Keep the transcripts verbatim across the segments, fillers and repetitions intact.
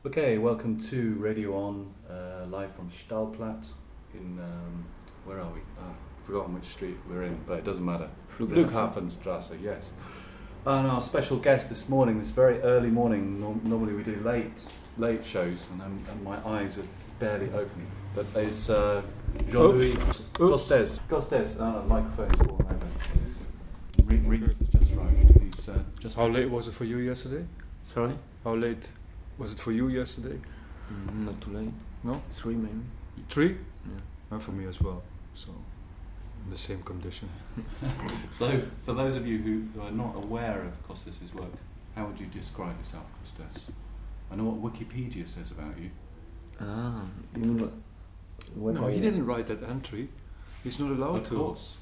Okay, welcome to Radio On, uh, live from Stahlplatt in, um, where are we? Ah, forgotten which street we're in, but it doesn't matter. Flughafenstrasse, yes. And our special guest this morning, this very early morning, no- normally we do late late shows, and, I'm, and my eyes are barely open, but it's uh, Jean-Louis Costes. Costes, ah, the microphone's fallen over. Re- Regis has just arrived. He's uh, just... How late was it for you yesterday? Sorry? How late was it for you yesterday? Mm, not too late. No? Three maybe. Three? Yeah. And for me as well. So, in the same condition. So, for those of you who, who are not aware of Costes' work, how would you describe yourself, Costes? I know what Wikipedia says about you. Ah, you mean what? what No, I, he didn't write that entry. He's not allowed Of to. course.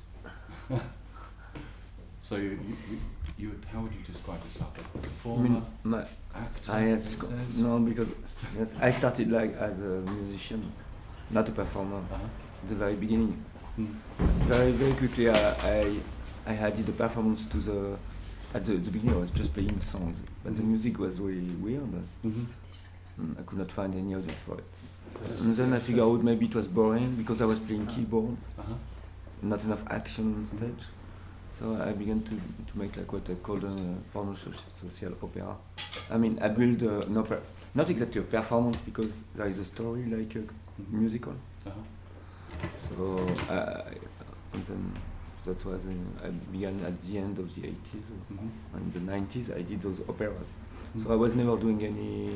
So, you, you, you, you would, how would you describe yourself? A You performer, mean my, actor? ah, yes, it sc- says? no, because yes, I started like as a musician, not a performer. Uh-huh. At the very beginning, Hmm. very very quickly, I I, I had did a performance to the. At the, the beginning, I was just playing songs, but the Mhm. music was really weird. Mm-hmm. Mm, I could not find any others for it. And then I figured out maybe it was boring because I was playing keyboard, Uh-huh. not enough action on stage. So I began to to make like what I called a porno social opera. I mean, I built uh, an opera, not exactly a performance because there is a story like a Mhm. musical. Uh-huh. So uh, and then that was uh, I began at the end of the eighties. Mm-hmm. And in the nineties, I did those operas. Mhm. So I was never doing any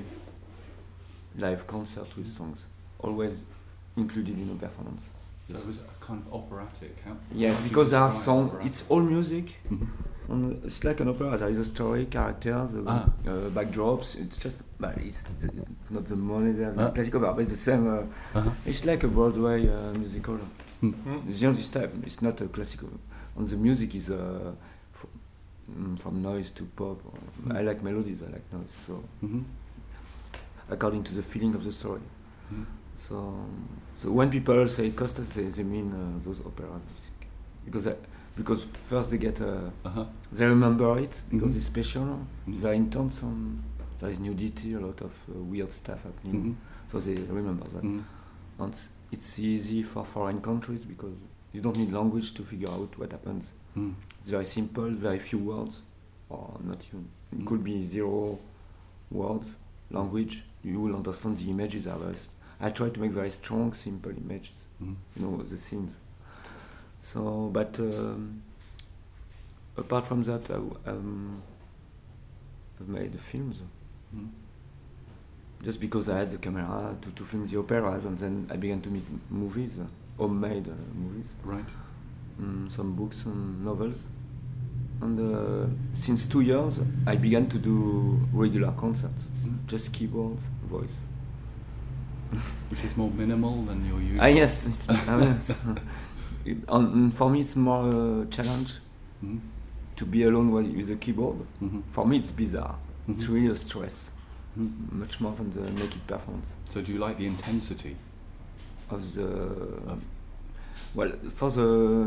live concert with songs, always included in a performance. So it was a kind of operatic. How, Yes, how do you because there are describe songs, operatic? it's all music. Mhm. And it's like an opera, there is a story, characters, uh, Ah. uh, backdrops. It's just, but it's, it's not the money there, Ah. the classical opera, but it's the same. Uh, Uh-huh. it's like a Broadway uh, musical. Hmm. It's the only type, it's not a classical. And the music is uh, f- mm, from noise to pop. Hmm. I like melodies, I like noise. So, Mm-hmm. according to the feeling of the story. Mm-hmm. So, so when people say Costas, they, they mean uh, those operas, I think, because I, because first they get uh, Uh-huh. they remember it because Mhm. it's special, it's Mhm. very intense, and there is nudity, a lot of uh, weird stuff happening, Mhm. so they remember that. Mhm. And it's, it's easy for foreign countries because you don't need language to figure out what happens. Mm. It's very simple, very few words, or not even. It Mm. could be zero words, language. You will understand the images are very. I try to make very strong, simple images. Mhm. You know, the scenes. So, but um, apart from that, I, w- um, I've made the films Mhm. just because I had the camera to, to film the operas, and then I began to make m- movies, uh, homemade uh, movies, Right. mm, some books and novels. And uh, since two years, I began to do regular concerts, Mhm. just keyboards, voice. Which is more minimal than your usual. Ah yes, it's, ah, yes. It, and for me, it's more a challenge Mhm. to be alone with with a keyboard. Mhm. For me, it's bizarre. It's Mhm. really a stress, Mhm. much more than the naked performance So do you like the intensity? of the. Of- Well, for the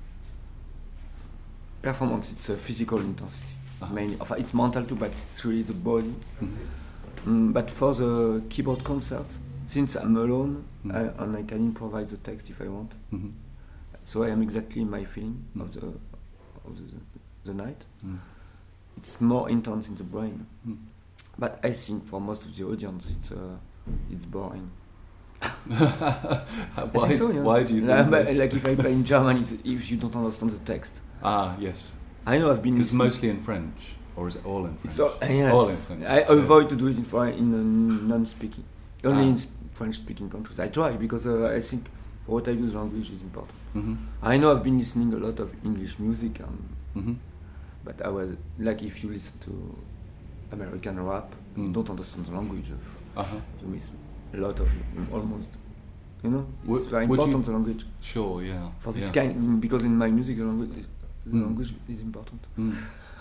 performance, it's a physical intensity Uh-huh. mainly. Enfin, it's mental too, but it's really the body. Mhm. Mm, but for the keyboard concert, since I'm alone Mhm. I, and I can improvise the text if I want, Mhm. so I am exactly in my feeling Mm. of the of the, the night. Mm. It's more intense in the brain. Mm. But I think for most of the audience, it's uh, it's boring. I why, think so, yeah. why do you Like, think but this? like if I play in German, it's if you don't understand the text. Ah, yes. I know I've been. It's listening- mostly in French, or is it all in French? So uh, yes, All in French. I avoid to do it in, Fri- in uh, non-speaking, only Ah. in sp- French-speaking countries. I try because uh, I think for what I do, the language is important. Mm-hmm. I know I've been listening a lot of English music, and, Mm-hmm. but I was like, if you listen to American rap, you Mm. don't understand the language. Of, Uh-huh. you miss a lot of almost. You know, it's Would- very would you- important the language Sure, yeah. for this yeah. kind because in my music the language the Mm. language is important. Mm.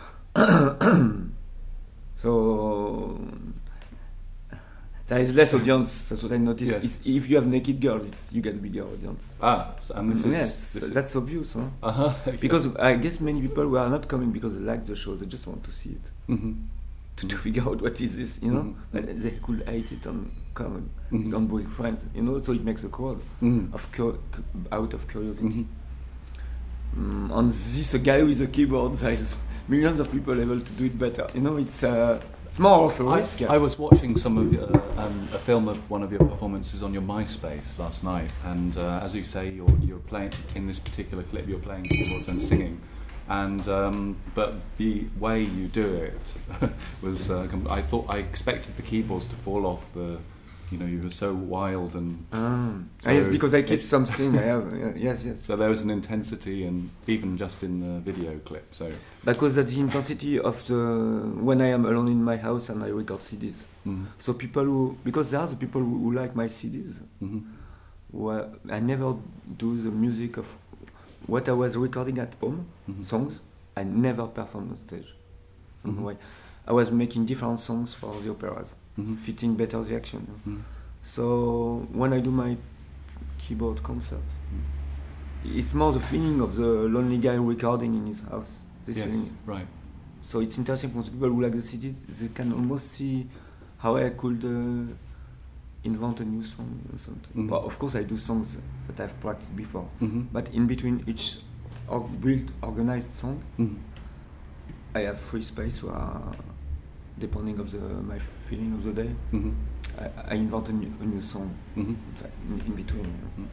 So there is less audience. That's what I noticed. Yes. Is if you have naked girls, it's, you get a bigger audience. Ah, so- and this is... yes, this is- that's obvious, huh? Uh-huh. Because I guess many people who are not coming because they like the show, they just want to see it, Mm-hmm. to to, to figure out what is this, you know. Mm-hmm. But they could hate it and come and Mm-hmm. don't bring friends, you know. So it makes a crowd Mm. of cu- cu- out of curiosity. Mhm. Mm, on this, a guy with a keyboard, there is millions of people able to do it better. You know, it's uh, it's more of a I, risk. I was watching some of your, uh, um, a film of one of your performances on your MySpace last night, and uh, as you say, you're you're playing in this particular clip. You're playing keyboards and singing, and um, but the way you do it was. Uh, com- I thought I expected the keyboards to fall off the. You know, you were so wild and. Um, So yes, because I keep it- something. I have uh, yes, yes. So there was an intensity, and even just in the video clip. So. Because that's the intensity of the when I am alone in my house and I record C Ds. Mm. So people who because there are the people who, who like my C Ds. Hmm. Who are, I never do the music of what I was recording at home, Mhm. songs. I never perform on stage. I don't know Mhm. why. I was making different songs for the operas, Hmm. fitting better the action. Mm. So when I do my keyboard concert, it's more the feeling of the lonely guy recording in his house. This Yes. feeling. Right. So it's interesting for the people who like the C Ds. They can almost see how I could uh, invent a new song or something. Mhm. But of course, I do songs that I've practiced before. Hmm. But in between each or built organized song, Hmm. I have free space where, depending of the my feeling of the day, Hmm. I, I invent a new, a new song. Hmm. In, fact, in, in between,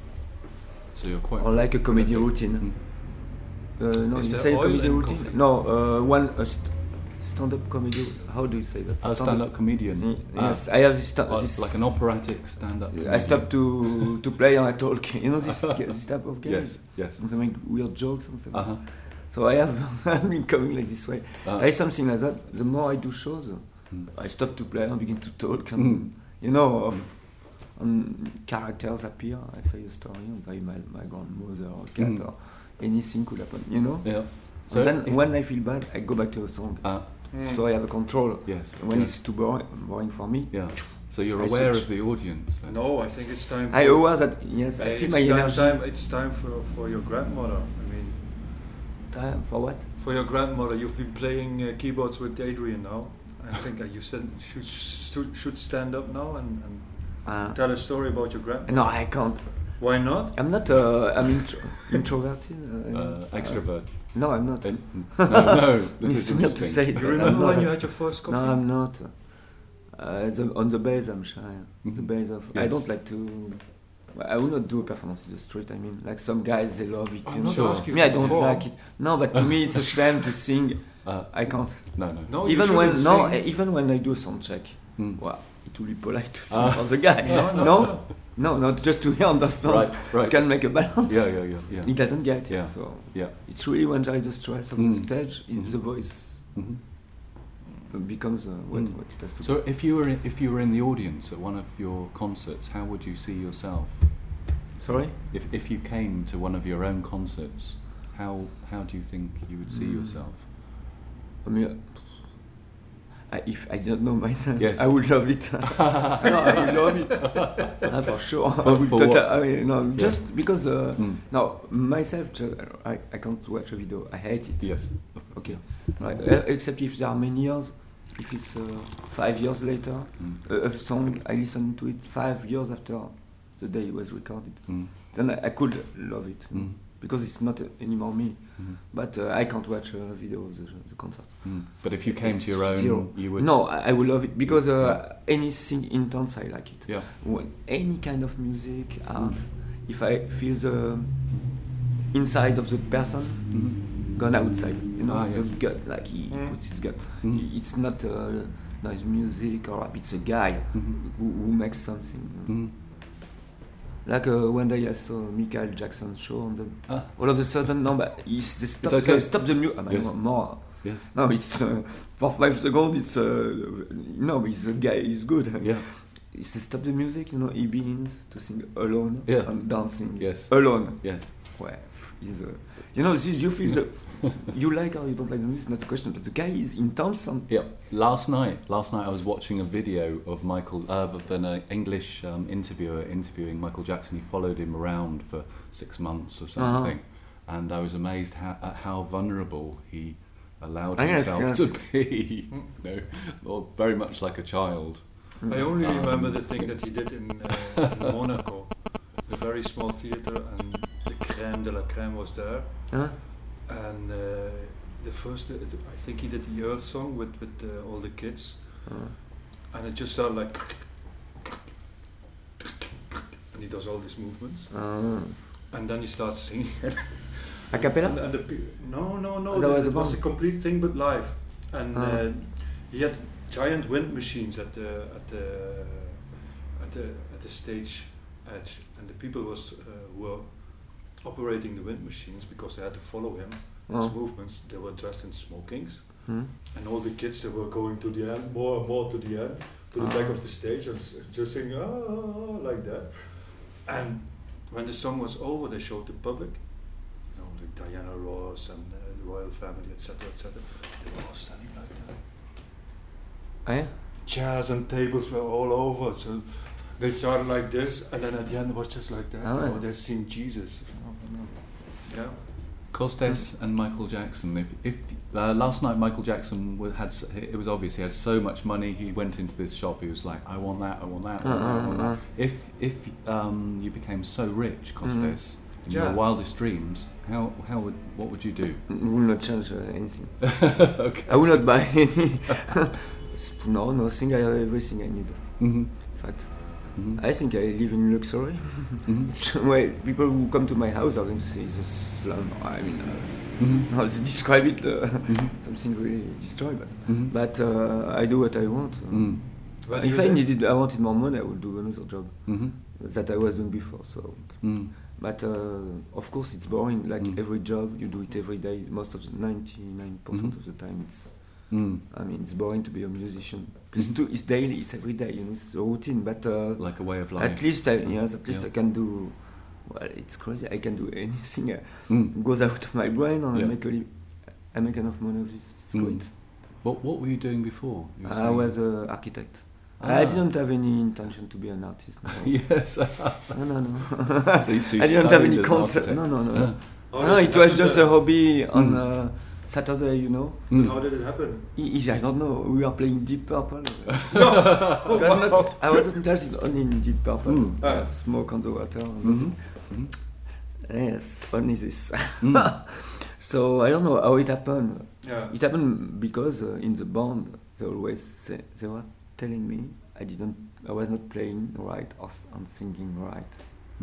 So you're quite. or like a comedy prolific. routine. Mm. Uh, no, Is you there say oil comedy in routine? coffee? No, uh, one a st- stand-up comedy. How do you say that? A stand-up comedian. Y- Ah. Yes, I have this. Sta- Oh, this like an operatic stand-up. I comedian. stopped to to play and I talk. You know this this type of game. Yes, yes. And they make weird jokes and stuff. Uh-huh. So I have I've been coming like this way. Ah. There is something like that. The more I do shows, Mm. I stop to play and begin to talk, and Mm. you know, of and characters appear. I say a story, and say my my grandmother or cat Mm. or anything could happen. You know. Yeah. So then if- when I feel bad, I go back to a song. Ah, So I have a control. yes. When yes. it's too boring, boring for me, Yeah. So you're I aware switch. of the audience then. No, I think it's time. I for- aware that yes, I Hey, feel it's my time, energy. time. It's time for for your grandmother. I mean, Time for what? for your grandmother, you've been playing uh, keyboards with Adrian now. I think uh, you said should should, should stand up now and, and Uh, tell a story about your grandmother. no, I can't. Why not? I'm not. Uh, I'm intro- introverted. Uh, Uh, extrovert. no, I'm not. Uh, no, no. This It's is weird to interesting. say. You but I'm remember not. when you had your first coffee? No, I'm not. Uh, the, on the bass, I'm shy. The Mhm. bass of. I Yes. don't like to. I will not do a performance in the street. I mean, like some guys, they love it. I'm You not know? Sure. asking Me, I you don't before. like it. No, but to me, it's a shame to sing. Uh, I can't. no, no. No, you even when shouldn't no, sing. eh, even when I do a sound check. Mm. Well, it will be polite to sing Ah. for the guy. No, no, no, no. no, not just to understand. Right, right. You can make a balance. Yeah, yeah, yeah, yeah. He doesn't get it. Yeah. So Yeah. it's really when there is a stress of Mm. the stage, it, Mhm. the voice Mhm. becomes uh, what, Mm. what it has to So if you were in, if you were in the audience at one of your concerts, how would you see yourself? be. Sorry? If if you came to one of your own concerts, how how do you think you would see Mm. yourself? I mean, I, if I don't know myself, Yes. I would love it. no, I would love it. Ah, for sure. For- I would for tota- what? I mean, no, Yeah. just because. Uh, Mm. No, myself, ju- I, I can't watch a video. I hate it. Yes. Okay. Right. Uh, except if there are many years. If it's uh, five years later, Mm. a, a song I listen to it five years after the day it was recorded, Mm. then I, I could love it Mm. because it's not uh, anymore me. Mm. But uh, I can't watch a video of the, the concert. Mm. But if you came It's to your own, zero. you would. No, I, I will love it because uh, anything intense I like it. Yeah. When any kind of music, art, if I feel the inside of the person Mhm. gone outside, you know, Ah, the yes. gut, like he Mm. puts his gut. Mm. It's not uh, nice music or rap, it's a guy Mhm. who, who makes something. you know. Mhm. Like uh, one day I saw Michael Jackson show, and then Ah. all of a sudden, no, but he's they stop, okay. they stop the music. Yes. More. Yes. No, it's uh, for five seconds. It's uh, no, but he's a guy. He's good. Yeah. It's to stop the music. You know, he begins to sing alone Yeah. and dancing. Yes. Alone. Yes. Well, he's uh, you know, this you feel the you like or you don't like the music. Not the question, but the guy is intense and Yeah. Last night, last night I was watching a video of Michael, uh, of an uh, English um, interviewer interviewing Michael Jackson. He followed him around for six months or something, and I was amazed how, at how vulnerable he allowed Ah, yes, himself yes. to be, you know, or very much like a child. I only Um, remember the thing that he did in, uh, in Monaco, a very small theater, and the crème de la crème was there. Huh? And uh, the first, uh, I think he did the Earth song with with uh, all the kids, Uh, and it just sounded like, and he does all these movements, uh, and then he starts singing. a cappella? And, and the pe- no, no, no. That the- was it a was a band? complete thing, but live. And Ah. uh, he had giant wind machines at the at the at the at the stage edge, and the people was uh, who were operating the wind machines, because they had to follow him his Oh. movements. They were dressed in smokings, Hmm? and all the kids, they were going to the end, more and more to the end, to the Ah. back of the stage, and s- just singing ah, like that. And when the song was over, they showed the public, you know, like Diana Ross and uh, the royal family, et cetera, et cetera. They were all standing like that. Ah, yeah? Chairs and tables were all over. So they started like this, and then at the end it was just like that. Ah, you know, yeah. they seen Jesus. Yeah. Costes and Michael Jackson. If, if uh, last night Michael Jackson wa- had, s- it was obvious he had so much money. He went into this shop. He was like, "I want that. I want that. I want that. I want Uh, uh, that." If if um, you became so rich, Costes, in Yeah. your wildest dreams, how how would what would you do? I will not change uh, anything. Okay. I will not buy any. No, nothing. I have everything I need. Mm-hmm. In fact, Mm-hmm. I think I live in luxury. Mm-hmm. It's well, people who come to my house are going to say it's a slum. I mean, uh, Mm-hmm. how they describe it, uh, Mhm. something really destroyed. But, Mhm. but uh, I do what I want. Mm. Where do If you I live? needed, I wanted more money, I would do another job Mhm. that I was doing before. So, Mm. but uh, of course, it's boring. Like Mm. every job, you do it every day. Most of the ninety-nine percent Mhm. of the time, it's. Mm. I mean, it's boring to be a musician. It's, too, it's daily, it's every day. You know, it's a routine. But uh, Like a way of life. at least, I, yes, at least Yeah. I can do. Well, it's crazy. I can do anything. Uh, Mm. goes out of my brain, and Yeah. I make a li- I make enough money of this. It's Mm. great. What what were you doing before? You were I saying- was an architect. Ah. I didn't have any intention to be an artist. No, Yes. no, no. no. So you- so you I didn't have studied any as an concept. architect. No, no, no. Ah. How No, did it was happen just then? a hobby on Mm. uh, Saturday, you know. Mm. How did it happen? I, I I don't know. We were playing Deep Purple. It was not, I wasn't interested only in Deep Purple. Mm. Uh, smoke on the water. And Mhm. that's it. Mhm. Yes, only this. Mm. So I don't know how it happened. Yeah. It happened because uh, in the band they always say, they were telling me I didn't, I was not playing right or s- and singing right. Mhm.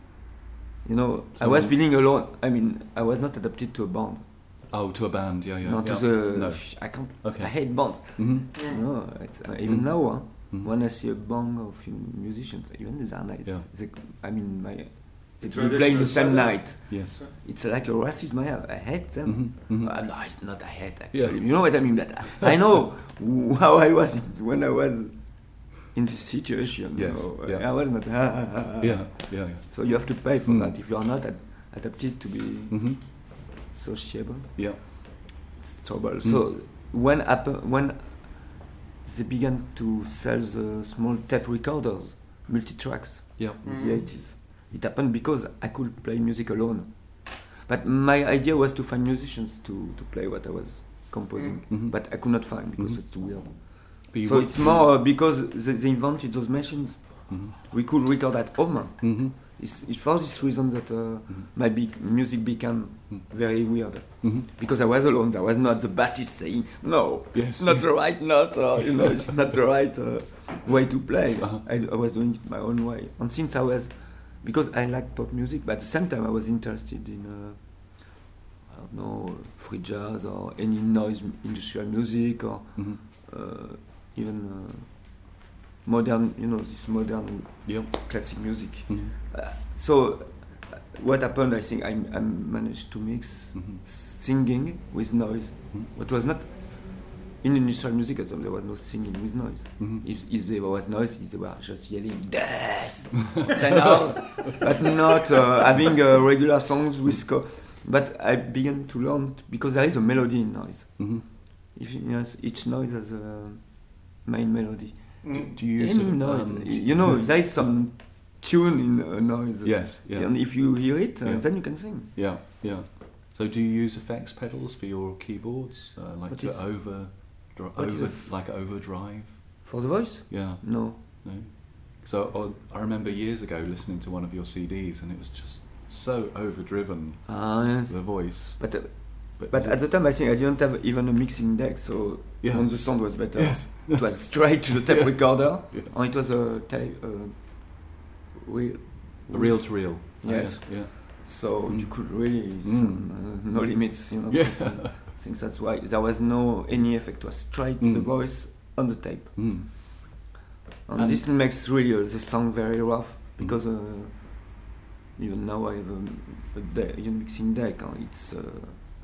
You know, I So was when- feeling alone. I mean, I was not adapted to a band. Oh, to a band, yeah, yeah. Not yeah. to the. No. I can't. Okay. I hate bands. Mhm. No, it's, uh, even Mm. now, huh, Mhm. when I see a band of musicians, even they are nice. Yeah. They, I mean, my, they The will play the traditional same style. night. Yes. It's like a racism. I have. I hate them. Mhm. Mhm. Uh, no, it's not. I hate actually. Yeah. You know what I mean? That I know how I was when I was in this situation. you Yes, know. yeah. I was not. Yeah, yeah, yeah. So you have to pay for Mm. that if you are not ad- adapted to be Mhm. sociable. Yeah. It's trouble. Mm. So when happen, when they began to sell the small tape recorders, multi-tracks Yeah. in Mm. the eighties, it happened because I could play music alone. But my idea was to find musicians to, to play what I was composing, Mm. Mhm. but I could not find because Mhm. it's too weird. But you So would- it's more uh, because they, they invented those machines. Mhm. We could record at home. Mhm. It's, it's for this reason that uh, Mhm. my big music became Mm. very weird. Mhm. Because I was alone, there was not the bassist saying, no, Yes. not the right note, or, you know, it's not the right uh, way to play. Uh-huh. I, I was doing it my own way. And since I was, because I like pop music, but at the same time I was interested in, uh, I don't know, free jazz or any noise industrial music or Mhm. uh, even uh, modern, you know, this modern Yep. classic music. Mhm. Uh, so uh, what happened, I think I, I managed to mix Mhm. singing with noise. Mhm. What was not in industrial music at the time, there was no singing with noise. Mhm. If, if there was noise, if they were just yelling death ten hours, but not uh, having uh, regular songs with co- but I began to learn t- because there is a melody in noise. Mhm. If you, yes, each noise has a main melody. Mm. Do you use Any it, noise, um, you know, there is some tune in a noise. Yes. Yeah. And if you hear it, uh, Yeah. then you can sing. Yeah. Yeah. So do you use effects pedals for your keyboards, uh, like What to is- over, dri- what is over a f- like overdrive? For the voice? Yeah. No. No. So uh, I remember years ago listening to one of your C Ds, and it was just so overdriven, Ah, yes. the voice. But, uh, But, but is at it- the time I think I didn't have even a mixing deck, so Yeah. when the sound was better. Yes. It was straight to the tape Yeah. recorder, Yeah. and it was a tape. Uh, real, reel to reel. Yes. Yeah. yeah. So Mm. you could really Mm. some, uh, no limits, you know. Yeah. for some things. That's why there was no any effect. It was straight Mm. the voice on the tape, Mm. and, And- this makes really uh, the sound very rough because uh, even now I have a, a, de- a mixing deck. Uh, it's uh,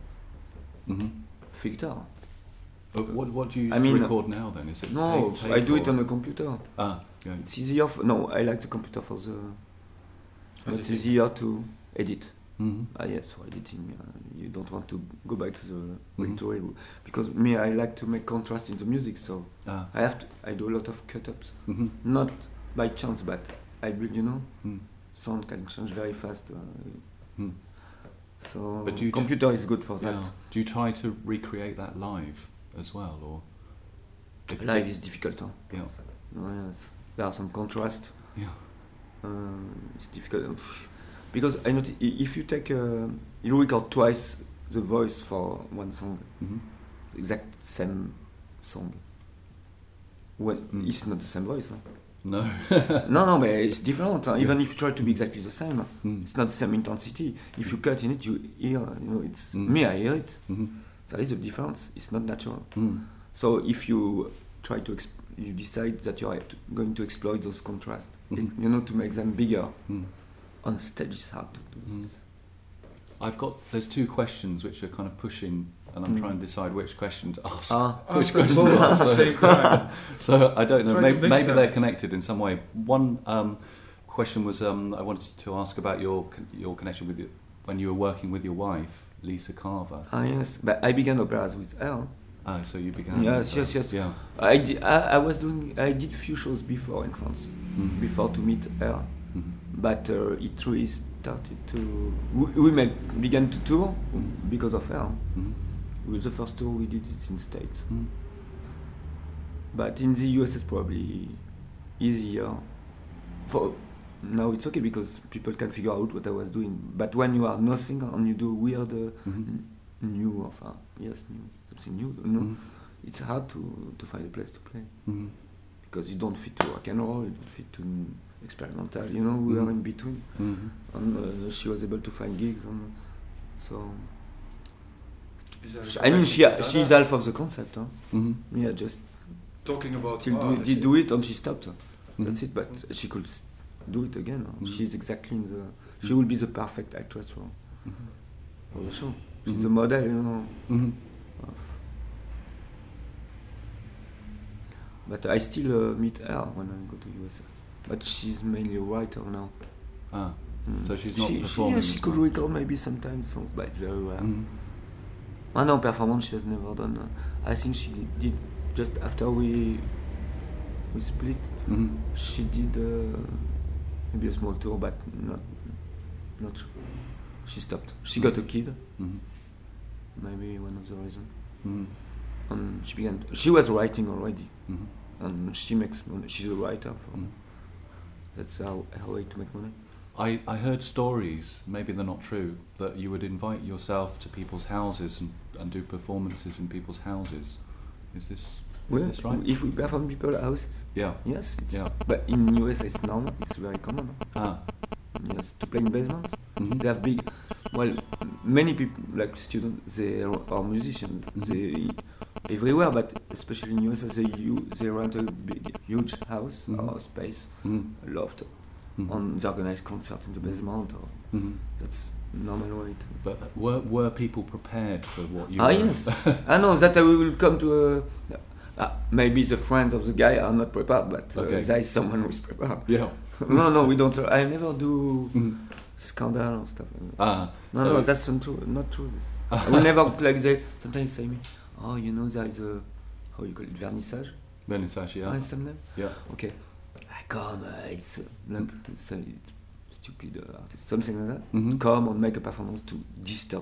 hmm filter. Uh, what what do you use I mean, to record now then? Is it No, tape, tape I do it or- on a computer. Ah, yeah. It's easier. For, no, I like the computer for the. But it's Editing. easier to edit. hmm Ah yes, for editing, uh, you don't want to go back to the Mhm. reel because me, I like to make contrast in the music, so Ah. I have to. I do a lot of cut-ups, hmm not by chance, but I will, you know, Mm. sound can change very fast. Uh, Mm. so But do you t- computer is good for Yeah. that. Do you try to recreate that live as well, or if Live is difficult. Huh? Yeah. Oh, yes. There are some contrast. Yeah. Um, it's difficult because I notice i- if you take uh, you record twice the voice for one song, hmm the exact same song. Well, Mm. it's not the same voice. Huh? No. no, no, but it's different. Huh? Even if you try to be exactly the same, Mm. it's not the same intensity. If you cut in it, you hear. You know, it's Mm. me. I hear it. hmm There is a difference. It's not natural. Mm. So if you try to, exp- you decide that you are t- going to exploit those contrasts. Mhm. It- you know, to make them bigger. Mm. On stage, it's hard to do Mm. this. I've got there's two questions which are kind of pushing, and I'm Mm. trying to decide which question to ask. Ah. Which Answer question to both at the ask. same time. So I don't know. Try to Maybe, mix maybe them. they're connected in some way. One um, question was um, I wanted to ask about your con- your connection with your, when you were working with your wife, Lisa Carver. Ah yes, but I began operas with her. Oh, so you began. Yes, with yes, her. yes. Yeah. I, di- I, I was doing. I did few shows before in France, Mm. before to meet her. Mhm. But uh, it really started to. We, we made, began to tour Mhm. because of her. Mhm. With the first tour we did it in States, Mm. but in the U S it's probably easier. For now it's okay because people can figure out what I was doing. But when you are nothing and you do weird, uh, Mhm. n- new of uh, yes, new something new. You know, Mhm. it's hard to to find a place to play Mhm. because you don't fit to rock and roll, you don't fit to mm, experimental. You know, we Mhm. are in between, Mhm. and uh, she was able to find gigs, and so. Is there a She, I mean, she connection to she's Dada? half of the concept. Huh? Mhm. Yeah, just Talking about still oh, do, I did see. do it and she stopped. That's Mhm. it. But she could s- do it again. Huh? Mhm. She's exactly in the. She will be the perfect actress for Mhm. for the show. She's Mhm. the model, you know. Mhm. Of. But I still uh, meet her when I go to U S A. But she's mainly a writer now. Ah. Mm. So she's not she, performing She, yeah, she as could well. record maybe sometimes songs, but it's very rare. Mhm. Ah no, performance she has never done. Uh, I think she did just after we we split. Mhm. She did uh, maybe a small tour, but not not. Sure. She stopped. She got a kid, Mhm. maybe one of the reasons. Mhm. And she began. She was writing already, Mhm. and she makes money. She's a writer. For, Mhm. That's how her way to make money. I, I heard stories, maybe they're not true, that you would invite yourself to people's houses and, and do performances in people's houses. Is this is Well, this right? if we perform people's houses, Yeah. yes. It's, Yeah. But in U S it's normal. It's very common. Ah. Yes, to play in basements. Mhm. They have big. Well, many people like students, they are, are musicians. Mhm. They everywhere, but especially in U S A, they u- they rent a big, huge house Mhm. or space, Mhm. a loft, Mhm. and they organize concerts in the basement. Or Mhm. that's normal way to. But were were people prepared for what you Ah were? yes, I know that we will come to a. Uh, maybe the friends of the guy are not prepared, but uh, Okay. there is someone who is prepared. Yeah. no, no, we don't. I never do Mhm. scandal or stuff. Ah. No, so no, that's not true. Not true. This. I will never like they sometimes say me. Oh, you know there is a how you call it vernissage. Vernissage, yeah. What's some name? Yeah. Okay. I come. Uh, it's uh, like it's, uh, it's stupid uh, artist, something like that. Mhm. Come and make a performance to disturb the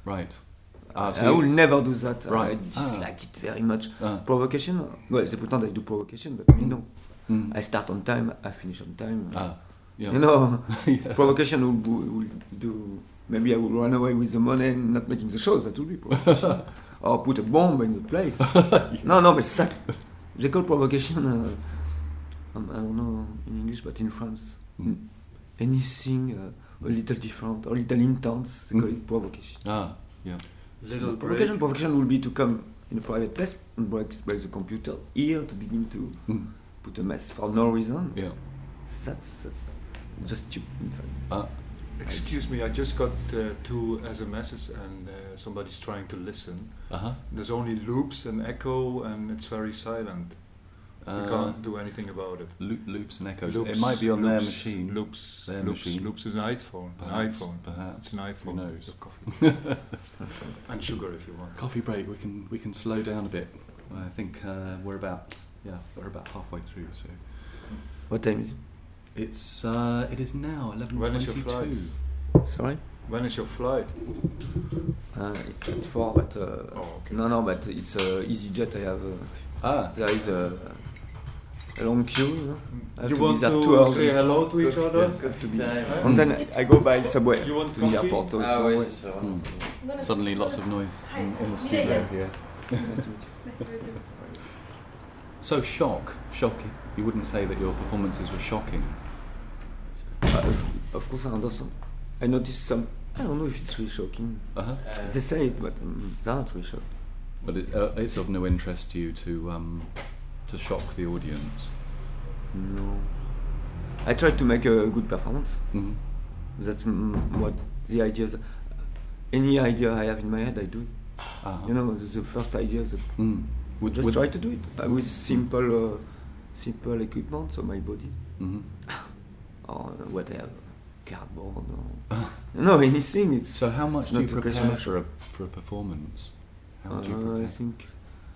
Right. Ah, so I you- will never do that. Right. I dislike it very much. Ah. Provocation, well, they pretend I do provocation, but me no. Mm. I start on time, I finish on time. Ah, yeah. You know, Yeah. provocation will, do- will do. Maybe I will run away with the money and not making the shows. That will be provocation. Or put a bomb in the place. No, no, but that, they call provocation. Uh, um, I don't know in English, but in France, Mm. anything uh, a little different or a little intense, they call Mm. it provocation. Ah, yeah. Little break. Provocation, provocation will be to come in a private place and break, break the computer here to begin to Mm. put a mess for no reason. Yeah. That's that's just stupid. In fact. Ah, Excuse me, I just got uh, two S M Ses and uh, somebody's trying to listen. uh-huh. There's only loops and echo and it's very silent. We Uh, can't do anything about it. Loop, loops and echoes. Loops, it might be on their loops, machine. Loops, Their loops, machine. loops is an iPhone. An Perhaps, iPhone. perhaps. It's an iPhone. Who knows? The coffee. And sugar if you want. Coffee break. We can we can slow down a bit. I think uh, we're about yeah we're about halfway through. So What time is it's uh, it is now eleven When is your twenty-two. it? Sorry? When is your flight? Uh, it's at four, but uh, Oh, okay. no, no, but it's uh, EasyJet. I have uh, Ah, there is a, a long queue. You know? I have You to want be there to two hours say before. hello to each other? yes. Have to be. Huh? And then I go by subway You want to the coffee? airport. So it's Ah, ouais, always c'est ça. Hmm. Suddenly lots of noise Hi, in, in the Mireille. studio here. nice to meet Nice to meet you. So shock, shocking. You wouldn't say that your performances were shocking. you. Uh, of course, I understand. I noticed some. I don't know if it's really shocking. Uh-huh. Uh, They say it, but um, they're not really shocked. But it, uh, it's of no interest to you to um, to shock the audience. No. I try to make a good performance. Mm-hmm. That's mm, what the ideas. Any idea I have in my head, I do it. Uh-huh. You know, the, the first ideas. That Mm. Would, just would, try to do it uh, with simple, uh, simple equipment. So my body, Mhm. or whatever, cardboard, or no anything. It's So how much it's do you not a question prepare of- for a for a performance? How do you Uh, prepare? I think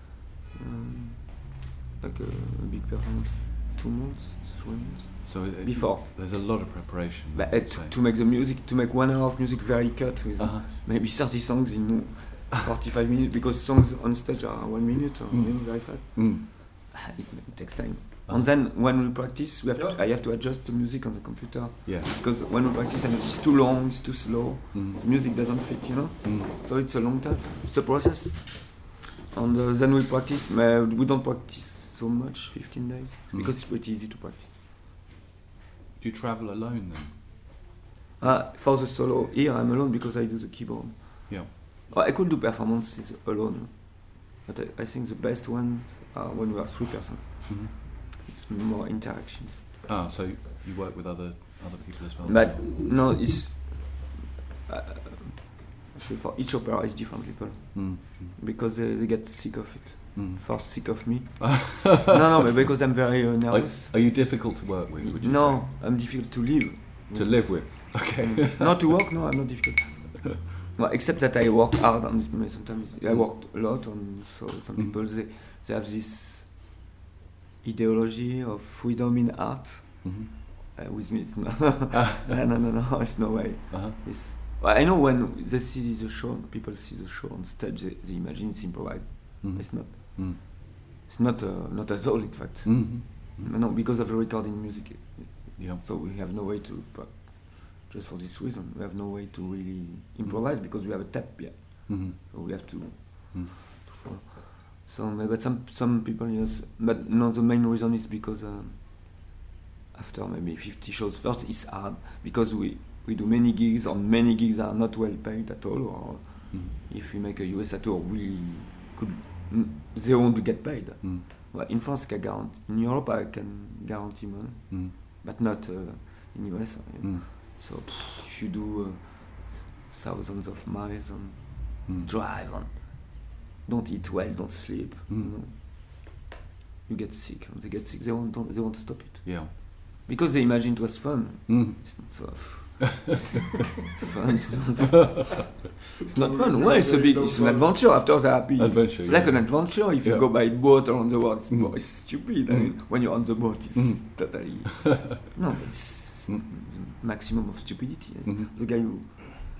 um, like a, a big performance, two months, three months So it, before. there's a lot of preparation. But I uh, would to, say. to make the music, to make one hour of music very cut with uh, Uh-huh. maybe thirty songs in forty-five minutes, because songs on stage are one minute or Mm. you know, very fast. Mm. It, it takes time. Uh-huh. And then when we practice, we have Yeah. to, I have to adjust the music on the computer, Yeah. because when we practice, I know it's too long, it's too slow. Mm. The music doesn't fit, you know. Mm. So it's a long time. It's a process. And uh, then we practice. But we don't practice so much, fifteen days, Mm. because it's pretty easy to practice. Do you travel alone then? Uh, for the solo, here I'm alone because I do the keyboard. Yeah. Well, I could do performances alone, but I, I think the best ones are when we are three persons. Mhm. It's more interactions. Ah, so you work with other other people as well. But no, it's uh, so for each opera it's different people Mm. because they, they get sick of it. Mm. First sick of me. no, no, but because I'm very uh, Are, nervous. are you difficult to work with? Would you No, I'm difficult to live. say? To live with. Okay. Not to work, no, I'm not difficult. Well, except that I work hard on this. Sometimes I worked a lot on. So some Mm. people they, they have this ideology of freedom in art. Mhm. Uh, with me, it's no, no, no, no, no, it's no way. Uh-huh. It's, well, I know when they see the show, people see the show on stage, they, they imagine it's improvised. Mhm. It's not. Mm. It's not. Uh, not at all, in fact. Mhm. No, because of the recording music. Yeah. So we have no way to. Just for this reason, we have no way to really improvise because we have a tape. Yeah. Mhm. So we have to, Mm. to follow. So, uh, but some some people yes, but no. The main reason is because um, after maybe fifty shows, first it's hard because we we do many gigs, or many gigs are not well paid at all. Or Mhm. if we make a U S A tour, we could mm, they won't get paid. Mm. Well, in France, I can guarantee. In Europe, I can guarantee money, Mm. but not uh, in U S. You know. Mm. So pff, if you do uh, thousands of miles and Mm. drive and don't eat well, don't sleep, Mm. you know, you get sick. And they get sick. They want don't, they want to stop it Yeah. because they imagine it was fun. Mm. It's not so fun. It's not, it's not fun. Well, it's a big. It's an adventure. After they're happy. Adventure, It's yeah. like an adventure. If you Yeah. go by boat around the world, it's, Mm. more, it's stupid. I Mm. mean, when you're on the boat, it's Mm. totally no. It's Mm. maximum of stupidity. Mhm. The guy who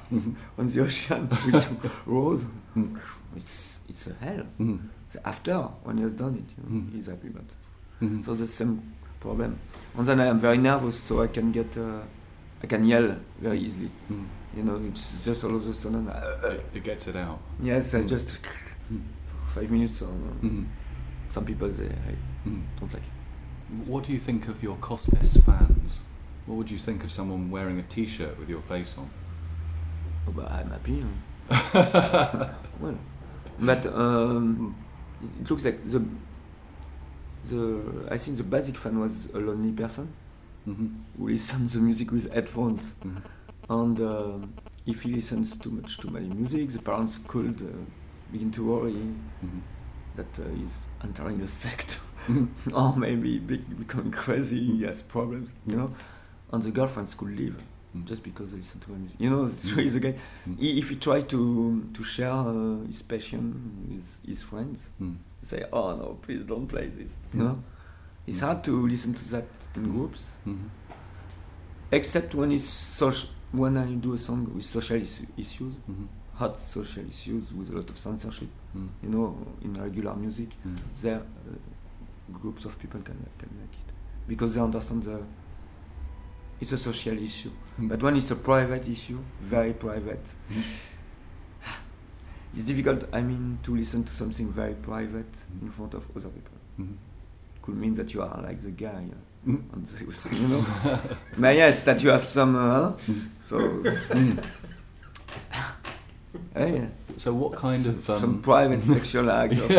mm-hmm. on the ocean with rose. Mm. It's it's a hell. Mm. So after, when he has done it, you know, mm. he's happy. But mm-hmm. so the same problem. And then I am very nervous, so I can get, uh, I can yell very easily. Mm. You know, it's just all of a sudden. Uh, it, it gets it out. Yes, mm. I just mm. five minutes. Or, uh, mm. Some people say I mm. don't like it. What do you think of your Cosfest fans? What would you think of someone wearing a T-shirt with your face on? Oh, but I'm happy. Huh? Well, but um, it looks like the the I think the basic fan was a lonely person mm-hmm. who listens to music with headphones, mm-hmm. and uh, if he listens too much to many music, the parents could uh, begin to worry mm-hmm. that uh, he's entering a sect, mm-hmm. or maybe be- becoming crazy. He has problems, you know, and the girlfriends could leave. Just because they listen to my music, you know, he's a guy. Mm. He, if he tries to to share uh, his passion with his friends, mm. say, "Oh no, please don't play this." You know, it's mm. hard to listen to that in groups, mm-hmm. except when it's social. When I do a song with social is- issues, mm-hmm. hot social issues with a lot of censorship. Mm. You know, in regular music, mm. there uh, groups of people can can like it because they understand the. It's a social issue, mm. but when it's a private issue, very private, mm. it's difficult. I mean, to listen to something very private mm. in front of other people. Mm. Could mean that you are like the guy, uh, mm. and the, you know. But yes, that you have some. Uh, mm. So, mm. so, yeah. so what kind of um, some private sexual act? Or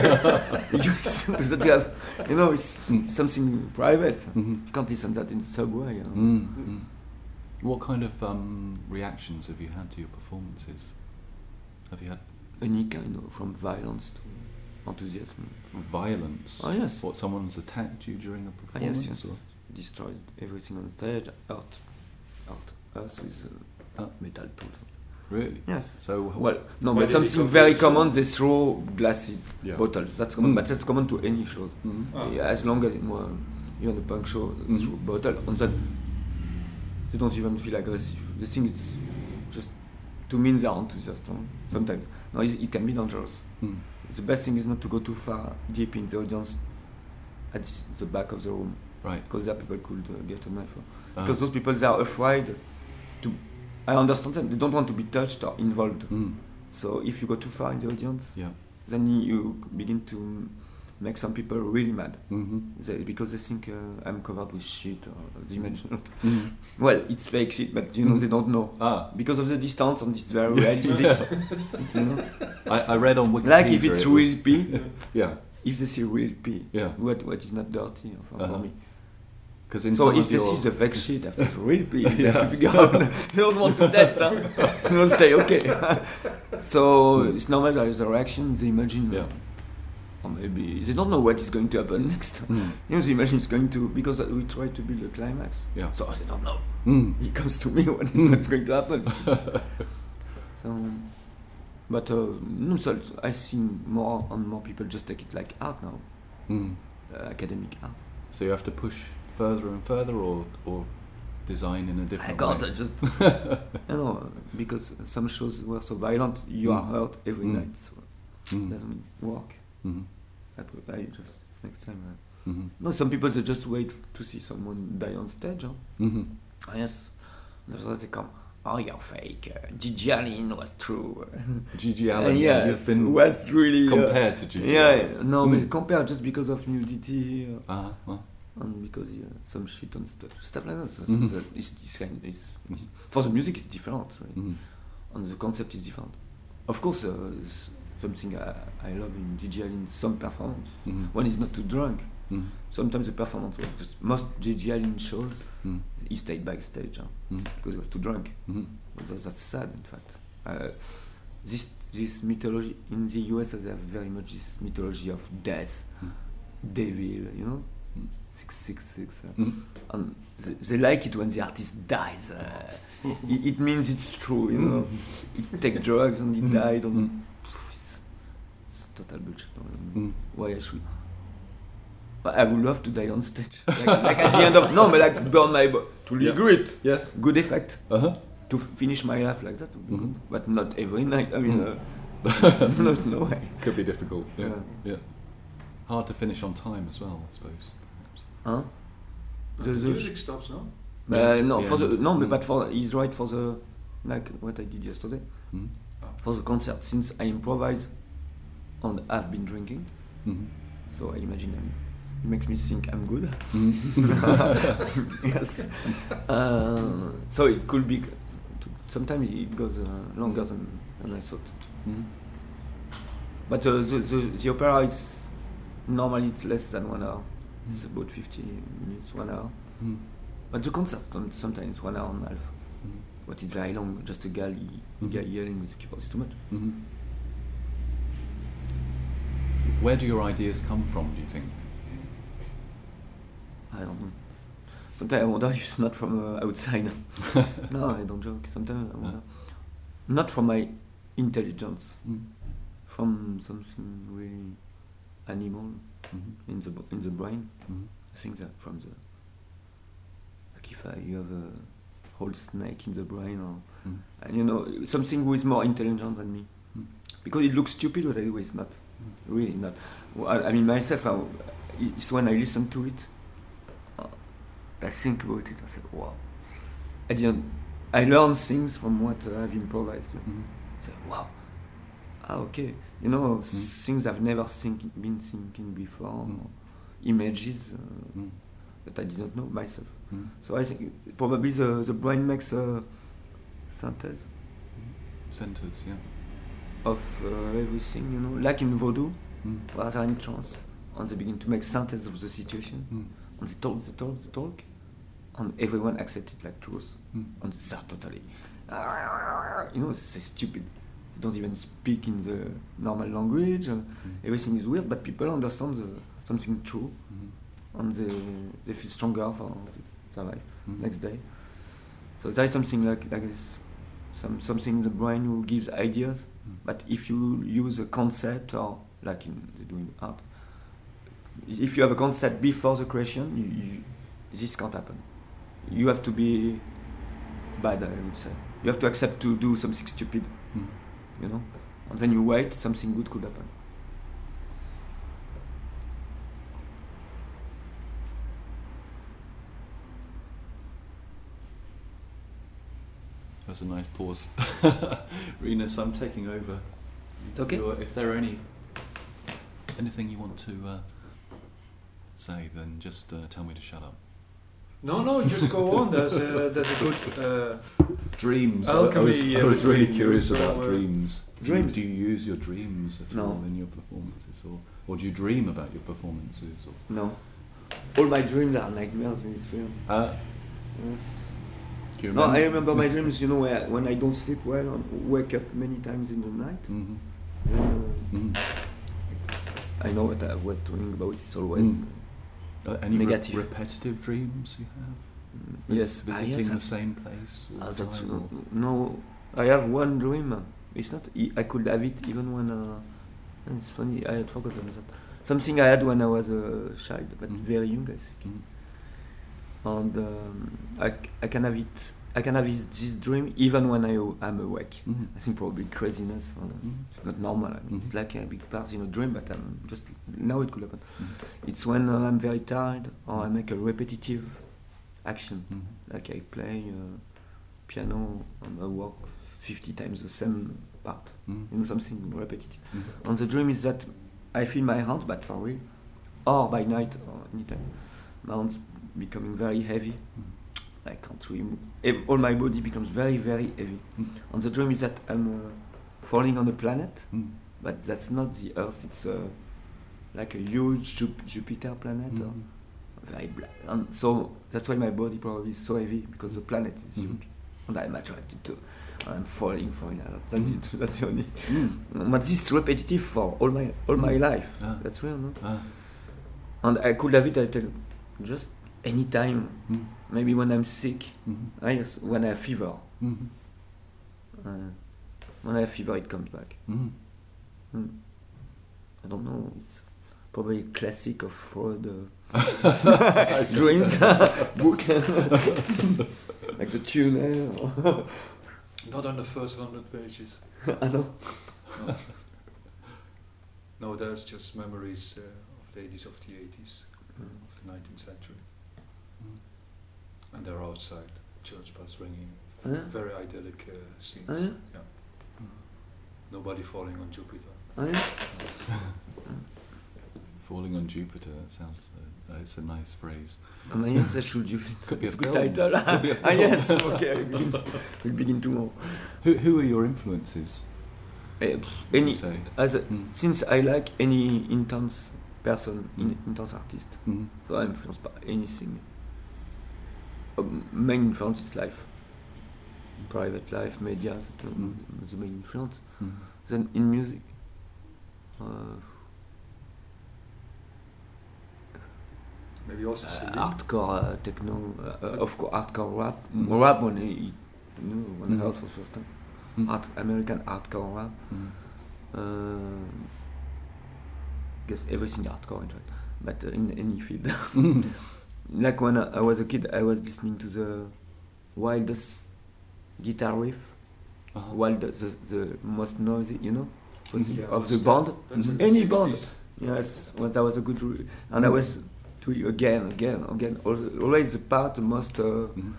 that you have, you know, it's mm. something private. Mm-hmm. You can't listen to that in the subway. You know? mm-hmm. What kind of um, reactions have you had to your performances? Have you had any kind of, from violence to enthusiasm? From violence? Oh yes. What, someone's attacked you during a performance? Ah, yes, yes. Destroyed everything on stage. Hurt, hurt us with uh, metal tools. Really? Yes. So well, no, but something very common. They throw glasses, yeah. bottles. That's common, mm. but that's common to any shows. Mm. Ah. Yeah, as long as well, you're on a punk show, mm. throw bottle, and then they don't even feel aggressive. The thing is just to mean they are enthusiastic. Sometimes, no, it can be dangerous. Mm. The best thing is not to go too far deep in the audience, at the back of the room, right? Because there people could uh, get a knife. Uh-huh. Because those people they are afraid to. I understand them. They don't want to be touched or involved. Mm. So if you go too far in the audience, yeah. then you begin to make some people really mad. Mm-hmm. They, because they think uh, I'm covered with shit or the image. Mm-hmm. Well, it's fake shit, but you know, mm. they don't know. Ah. Because of the distance and it's very realistic. You know? I, I read on Wikipedia. Like if it's it real pee, yeah. if they see real pee, yeah. what, what is not dirty for, uh-huh. for me. In so if they see the fake shit after the real pee, they have to figure out. They don't want to test, huh? They don't say okay. So mm. it's normal there is a reaction. They imagine, yeah. or maybe they don't know what is going to happen next. Mm. You know, they imagine it's going to because we try to build a climax. Yeah. So they don't know. Mm. It comes to me what is mm. what's going to happen. So, but uh, no, so I see more and more people just take it like art now, mm. uh, academic art. So you have to push further and further, or or design in a different I can't, way? I just you know, because some shows were so violent, you mm. are hurt every mm. night, so mm. it doesn't work. Mm-hmm. That I just next time. Uh, mm-hmm. No, some people they just wait to see someone die on stage. Huh? Mm-hmm. Oh, yes, and after that they come. Oh, you're fake. Uh, Gigi Allen was true. Gigi Allen, uh, yes, you've been was really compared uh, to Gigi. Yeah, Allen. no, mm. but compared just because of nudity. Uh, uh-huh. uh-huh. And because yeah, some shit and stuff, stuff like that. So mm-hmm. so it's, it's, it's, it's, for the music, it's different, right? Mm-hmm. And the concept is different. Of course, uh, it's something I, I love in Gigi Allen, some performance. Mm-hmm. When he's not too drunk. Mm-hmm. Sometimes the performance was just most Gigi Allen shows. Mm-hmm. He stayed backstage huh? mm-hmm. because he was too drunk. Mm-hmm. That's, that's sad, in fact. Uh, this this mythology in the U S, they have very much this mythology of death, mm-hmm. devil, you know. Six six six, uh, mm. and they, they like it when the artist dies. Uh, it, it means it's true, you know. He take drugs and he mm. died, and mm. it's, it's total bullshit. Mm. Why I should? I would love to die on stage, like, like at the end of no, but like burn my body to really yeah. great. Yes, good effect. Uh huh. to finish my life like that would be Mhm. good, but not every night. I mean, Mm. uh, no, no way. Could be difficult. Yeah. Yeah. yeah. Hard to finish on time as well, I suppose. Perhaps. Huh? The, The- the- music stops, no? Uh, no, Yeah. for the no, Mm. but for he's right for the like what I did yesterday Mm. for the concert. Since I improvise and I've been drinking, Mhm. so I imagine I'm, it makes me think I'm good. Mhm. Yes. Uh, so it could be. Sometimes it goes uh, longer than, than I thought. Mhm. But uh, the, the the opera is normally it's less than one hour. It's Mm. about fifty minutes, one hour. Mhm. But the concert some- sometimes one hour and a half. Mhm. But it's very long. Just a guy, Mhm. guy yelling with the keyboard. It's too much. Mhm. Where do your ideas come from, do you think? I don't know. Sometimes I wonder if it's not from uh, outside. No, I don't joke. Sometimes I wonder. Not from my intelligence. Mm. From something really animal Mhm. in the b- in the brain. Mhm. I think that from the like if I, you have a whole snake in the brain, or Mm. and you know something who is more intelligent than me, Mm. because it looks stupid, but anyway it's not. Really not. Well, I, I mean myself. I, it's when I listen to it, uh, I think about it. I say, wow. I didn't. I learn things from what uh, I've improvised. Mhm. I say, wow. Ah, okay. You know, s- things I've never think, been thinking before. Mm. Or images uh, Mm. that I didn't know myself. Mm. So I think probably the, the brain makes a synthesis Centers, yeah. of uh, everything, you know, like in Vodou, Mm. where they're in trance, and they begin to make synthesis of the situation, Mm. and they talk, they talk, they talk, and everyone accepts it like truth, Mm. and they're totally, you know, they're stupid. They don't even speak in the normal language. Uh, everything is weird, but people understand the, something true, Mhm. and they they feel stronger for the survive Mhm. next day. So there is something like like this, some something in the brain who gives ideas. Mm. But if you use a concept, or like in they do in art, if you have a concept before the creation, you, you, this can't happen. You have to be bad, I would say. You have to accept to do something stupid, Mm. you know, and then you wait, something good could happen. That's a nice pause. Renus, I'm taking over. It's okay. You're- If there are any anything you want to uh, say, then just uh, tell me to shut up. No, no, just go on. That's a, that's a good. Uh, Dreams. I- Alchemy, I was, I uh, was really between curious you, about so, uh, dreams. Dreams? Do you, do you use your dreams at No. all in your performances, or or do you dream about your performances? Or No, all my dreams are nightmares. It's real. uh, Yes. do you No, remember? I remember my dreams. You know, where when I don't sleep well and wake up many times in the night. Mhm. Then, Mhm. uh, I know what I was dreaming about. It's always Mm. Uh, any re- Negative. repetitive dreams you have? mm, Vis- yes. Ah, Visiting yes, the I- same place all Ah, the that's, time, uh, or- no, I have one dream. It's not. I could have it even when. Uh, it's funny. I had forgotten that. Something I had when I was a child, but Mhm. very young, I think. Mhm. And um, I, c- I can have it. I can have this, this dream even when I am awake. Mhm. I think probably craziness. Uh, Mhm. It's not normal. I mean, Mhm. It's like a big part in a dream, but I'm just now it could happen. Mhm. It's when uh, I'm very tired or I make a repetitive action, Mhm. like I play uh, piano and I work fifty times the same part. Mhm. You know, something repetitive. Mhm. And the dream is that I feel my hands, but for real, or by night or anytime, my hands becoming very heavy. I can't really move. Ev- All my body becomes very, very heavy. Mhm. And the dream is that I'm uh, falling on a planet, Mhm. but that's not the Earth. It's uh, like a huge Jup- Jupiter planet, Mhm. uh, very black. And so that's why my body probably is so heavy, because the planet is Mhm. huge, and I'm attracted to. I'm falling, falling. uh, That's it. That's the only. Mm. But this is repetitive for all my all my Mm. life. Ah. That's real, no? Ah. And I could have it. I tell you, just any time. Mm. Maybe when I'm sick, Mhm. I just, when I have fever. Mhm. Uh, when I have fever, it comes back. Mhm. Mm. I don't know. It's probably a classic of Freud uh, dreams book, like the tunnel. Not on the first hundred pages. I know. No. No, there's just memories uh, of ladies of the eighties, Mm. of the nineteenth century. Mm. And they're outside, church bells ringing, Oh, yeah? very idyllic uh, scenes. Oh, yeah? Yeah. Nobody falling on Jupiter. Oh, yeah? Falling on Jupiter, that sounds, uh, uh, it's a nice phrase. Oh, my yes, I should use it. Could be a It's a good film. title. Could be a Ah, film. yes, okay, we begin, we begin tomorrow. Who, who are your influences? Eh, would any, you say? as a, Mm. Since I like any intense person, in, Mm. intense artist, Mm. so I'm influenced by anything. Um, main influence is life, private life, media, um, Mm. the main influence. Mm. Then in music, uh, Maybe also uh, Celine. hardcore uh, techno, uh, uh, of course hardcore rap, Mm. rap when I, you know, when Mm. I heard for the first time, Mm. Art, American hardcore rap. Mm. Uh, guess everything hardcore in fact, but uh, in any field. Mm. Like when I, I was a kid, I was listening to the wildest guitar riff, Uh-huh. wild, the, the most noisy, you know, possible Yeah, of the that's band. That's in the Any band. sixties. Yes, well, that was a good, re- and I was doing again, again, again. Also, always the part the most, uh, Mm.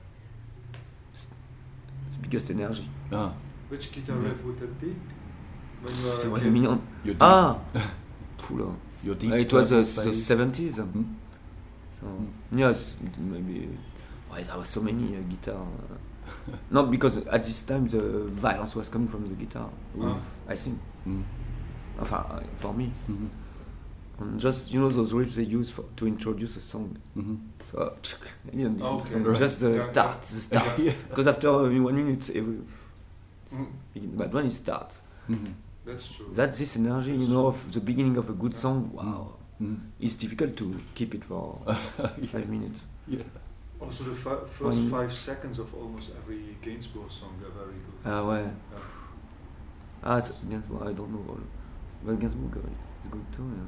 the biggest energy. Ah, Which guitar Yeah. riff would that be? When you are So it a was a kid? million. your deep, Ah, Pula. your deep Uh, it was uh, purple the phase. seventies. Mm. So Mm. yes, maybe. Why there was so many uh, guitar. Uh, not because at this time the violence was coming from the guitar. With, Ah. I think. Mm. Enfin, uh, for me, Mhm. and just you know those riffs they use for, to introduce a song. Mhm. So I didn't listen to Okay. song, Right. just the Yeah, start, yeah. the start. Yeah. Because after uh, one minute, every Mm, begin. But when it starts, Mhm. that's true. that's this energy, you That's know, true. of the beginning of a good song. Wow, Mm. it's difficult to keep it for five minutes. Mm. Yeah. Also, the fi- first One- five seconds of almost every Gainsbourg song are very good. Ah ouais. Yeah. Ah, it's Gainsbourg, I don't know. all. But Gainsbourg uh, is good too, yeah.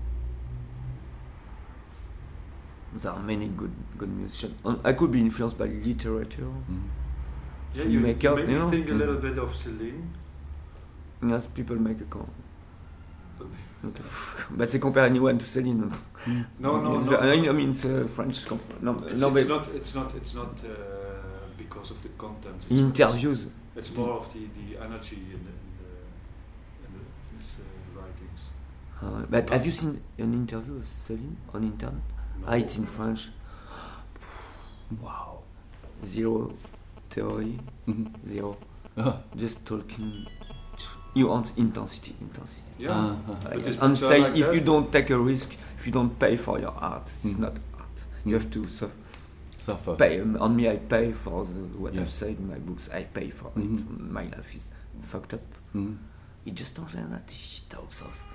There are many good good musicians. And I could be influenced by literature. Mm. Yeah, you Filmmaker, maybe you know? think a Mm. little bit of Celine. Yes, people make a con. But Not a f- but they compare anyone to Celine. no, no, It's no. very- I mean, no. I mean, it's a French. Comp- no, It's, no, it's but not. It's not. It's not uh, because of the content. It's, interviews. It's, it's more of the, the energy in the in the in, the, in his uh, writings. Uh, but have you seen an interview of Celine on internet? No. Ah, it's in French. Wow. Zero theory. Mhm. Zero. Ah. Just talking. You want intensity, intensity. Yeah. Ah, ah. Uh, But this and books are say like if that. you don't take a risk, if you don't pay for your art, it's Mm. not art. You Mm. have to suffer. Suffer. Pay. Um, on me, I pay for the, what Yeah. I've said in my books. I pay for Mhm. it. My life is fucked up. Mm. He just don't like that. He talks of.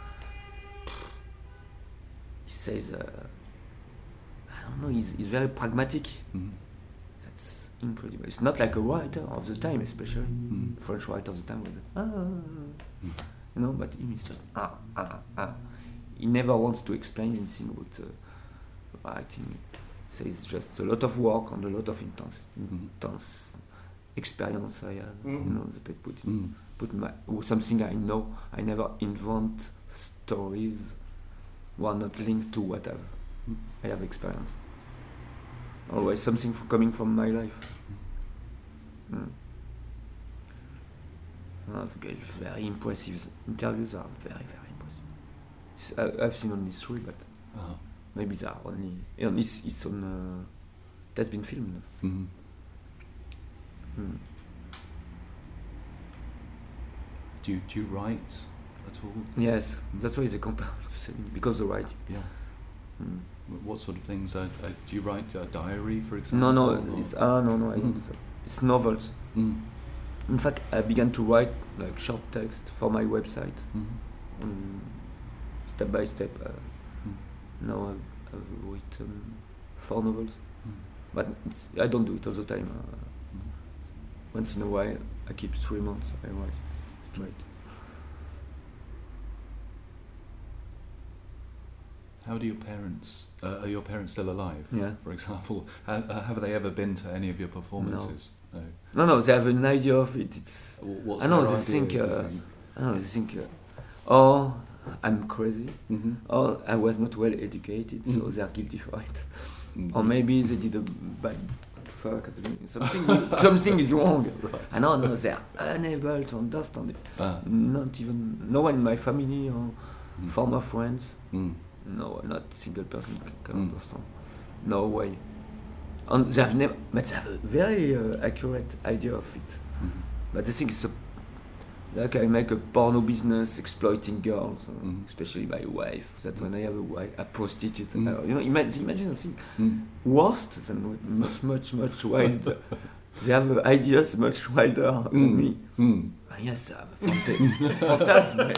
He says, uh, I don't know. He's, he's very pragmatic. Mm. That's incredible. It's not like a writer of the time, especially Mm. the French writer of the time was ah, Mm. you know. But him is just ah ah ah. He never wants to explain anything about uh, writing. Says just a lot of work and a lot of intense, Mhm. intense experience I have. Mm. You know that I put in. Mm. Put my something I know. I never invent stories who are not linked to what I've Mm. I have experienced. Always something f- coming from my life. Mm. Ah, the guy is very impressive. Interviews are very very impressive. It's, I, I've seen only three, but Ah. maybe there are only. And it's, it's on. Uh, it has been filmed. Mhm. Mm. Do you do you write at all? Yes, that's why they compare to Celine, because the writing. Yeah. Mm. Wh- What sort of things? Uh, uh, do you write a diary, for example? No, no, or- it's ah no, no, I don't Mm. do that. It's novels. Mm. In fact, I began to write like short text for my website, Mhm. um, step by step. Uh, Mm. now I've, I've written four novels, Mm. but it's, I don't do it all the time. Uh, Mm. once in a while, I keep three months. I write it straight. How do your parents? Uh, are your parents still alive? Yeah. For example, ha- uh, have they ever been to any of your performances? No. No, no, they have an idea of it. It's. W- What's I know their they idea, think. do you Uh, think? I know they think. Uh, oh, I'm crazy. Mm-hmm. Or I was not well educated, so Mhm. they are guilty for it. Mm-hmm. Or maybe they did a bad fuck at the beginning. Something, something is wrong. Right. I know, no, they are unable to understand it. Ah. Not even, no one in my family or Mm. former friends. Mm. No, not single person can, can Mm. understand. No way. And they have never, but they have a very uh, accurate idea of it. Mhm. But the thing is, so, like I make a porno business exploiting girls, uh, Mhm. especially my wife. That Mm. when I have a wife, a prostitute, Mm. uh, you know, imagine, imagine something Mm. worse than much, much, much wilder. They have uh, ideas much wilder Mm. than me. Mm. Ah, yes, I have a phanta- phantasm.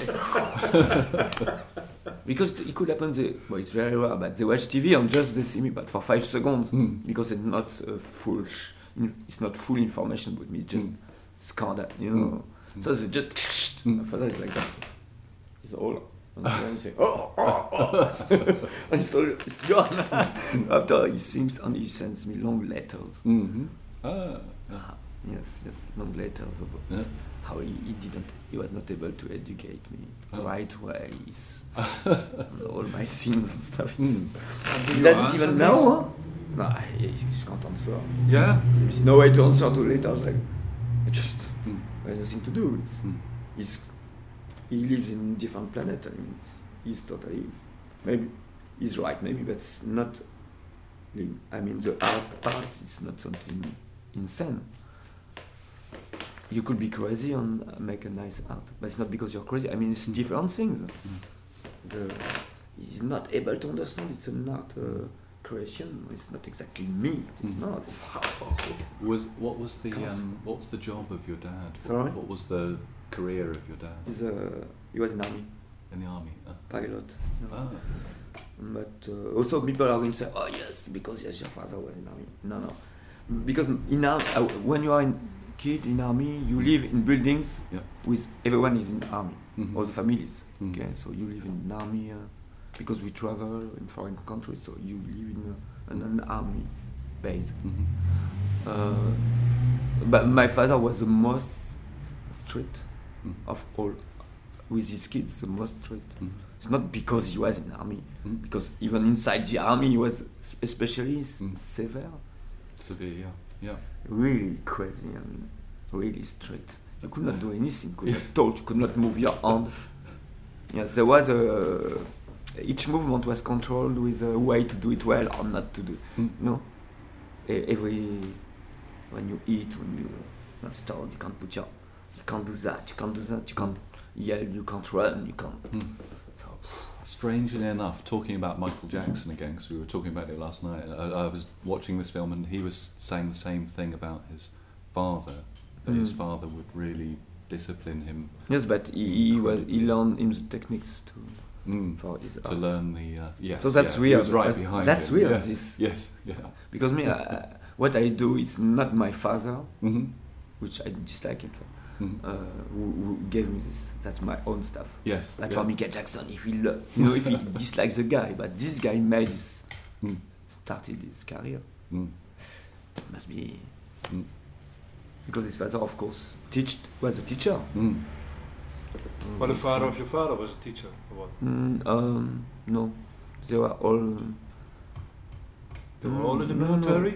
Because it could happen, they, well, it's very rare, but they watch T V and just they see me, but for five seconds, Mm. because it's not uh, full, sh- it's not full information with me, just Mm. scandal, you know. Mm. So they just, Mm. after that it's like that. It's all. And then you say, oh, oh, oh. And it's, all, it's gone. After he sings and he sends me long letters. Mm-hmm. Ah. Ah, yes, yes, long letters about Yeah. how he, he didn't, he was not able to educate me the Oh. right ways, and all my sins and stuff. It's, Mm. Do He you doesn't answer even this? know. Huh? No, he, he can't answer. Yeah. There's no way to answer to letters. Like, it just Mm. there's nothing to do. It's, Mm. he's, he lives in a different planet. I mean, it's, he's totally, maybe he's right. Maybe that's not. the- I mean, the art part is not something insane. You could be crazy and uh, make a nice art, but it's not because you're crazy. I mean, it's different things. The, he's not able to understand. It's an art uh, creation. It's not exactly me. Mm. No, it's Was what was the Can't. um, what was the job of your dad? Sorry? What, what was the career of your dad he's, uh, he was in army in the army? Ah. pilot. You know. Ah. But uh, also people are going to say, oh yes, because yes, your father was in army. No, no, because in army, uh, when you are a kid in army, you live in buildings Yeah. with everyone is in army, Mhm. all the families. Mhm. Okay, so you live in army uh, because we travel in foreign countries, so you live in, a, in an army base. Mhm. Uh, but my father was the most strict Mm. of all, with his kids, the most strict. Mhm. It's not because he was in army, Mm. because even inside the army he was s- especially s- Mm. severe, Severe, yeah, yeah. really crazy, I mean, really strict. You could not do anything, could not talk, you could not move your hand. Yes, there was a, each movement was controlled with a way to do it well or not to do, Mm. you know. E- Every, when you eat, when you are starved, you can't put your, you can't do that, you can't do that, you can't yell, you can't run, you can't. Mm. So, Strangely enough, talking about Michael Jackson again, because we were talking about it last night, and I, I was watching this film and he was saying the same thing about his father, that his Mm. father would really discipline him yes, but he, he, was, he learned him the techniques to, mm, for his to art. learn the... Uh, yes, So that's yeah, weird. He was right That's- behind that's him, weird, yeah. this- Yes, yeah. Because me, uh, what I do is not my father, Mm-hmm. which I dislike him for, Mm-hmm. uh, who, who gave me this. That's my own stuff. Yes. Like yeah. for Michael Jackson, if he lo- you know, if he dislikes the guy, but this guy made his, Mm. started his career. Mm. It must be Mm. because his father, of course, teached was a teacher. Mm. But the Yes, father so- of your father was a teacher, or what? Mm, um, no, they were all. They were all in the No, no. military?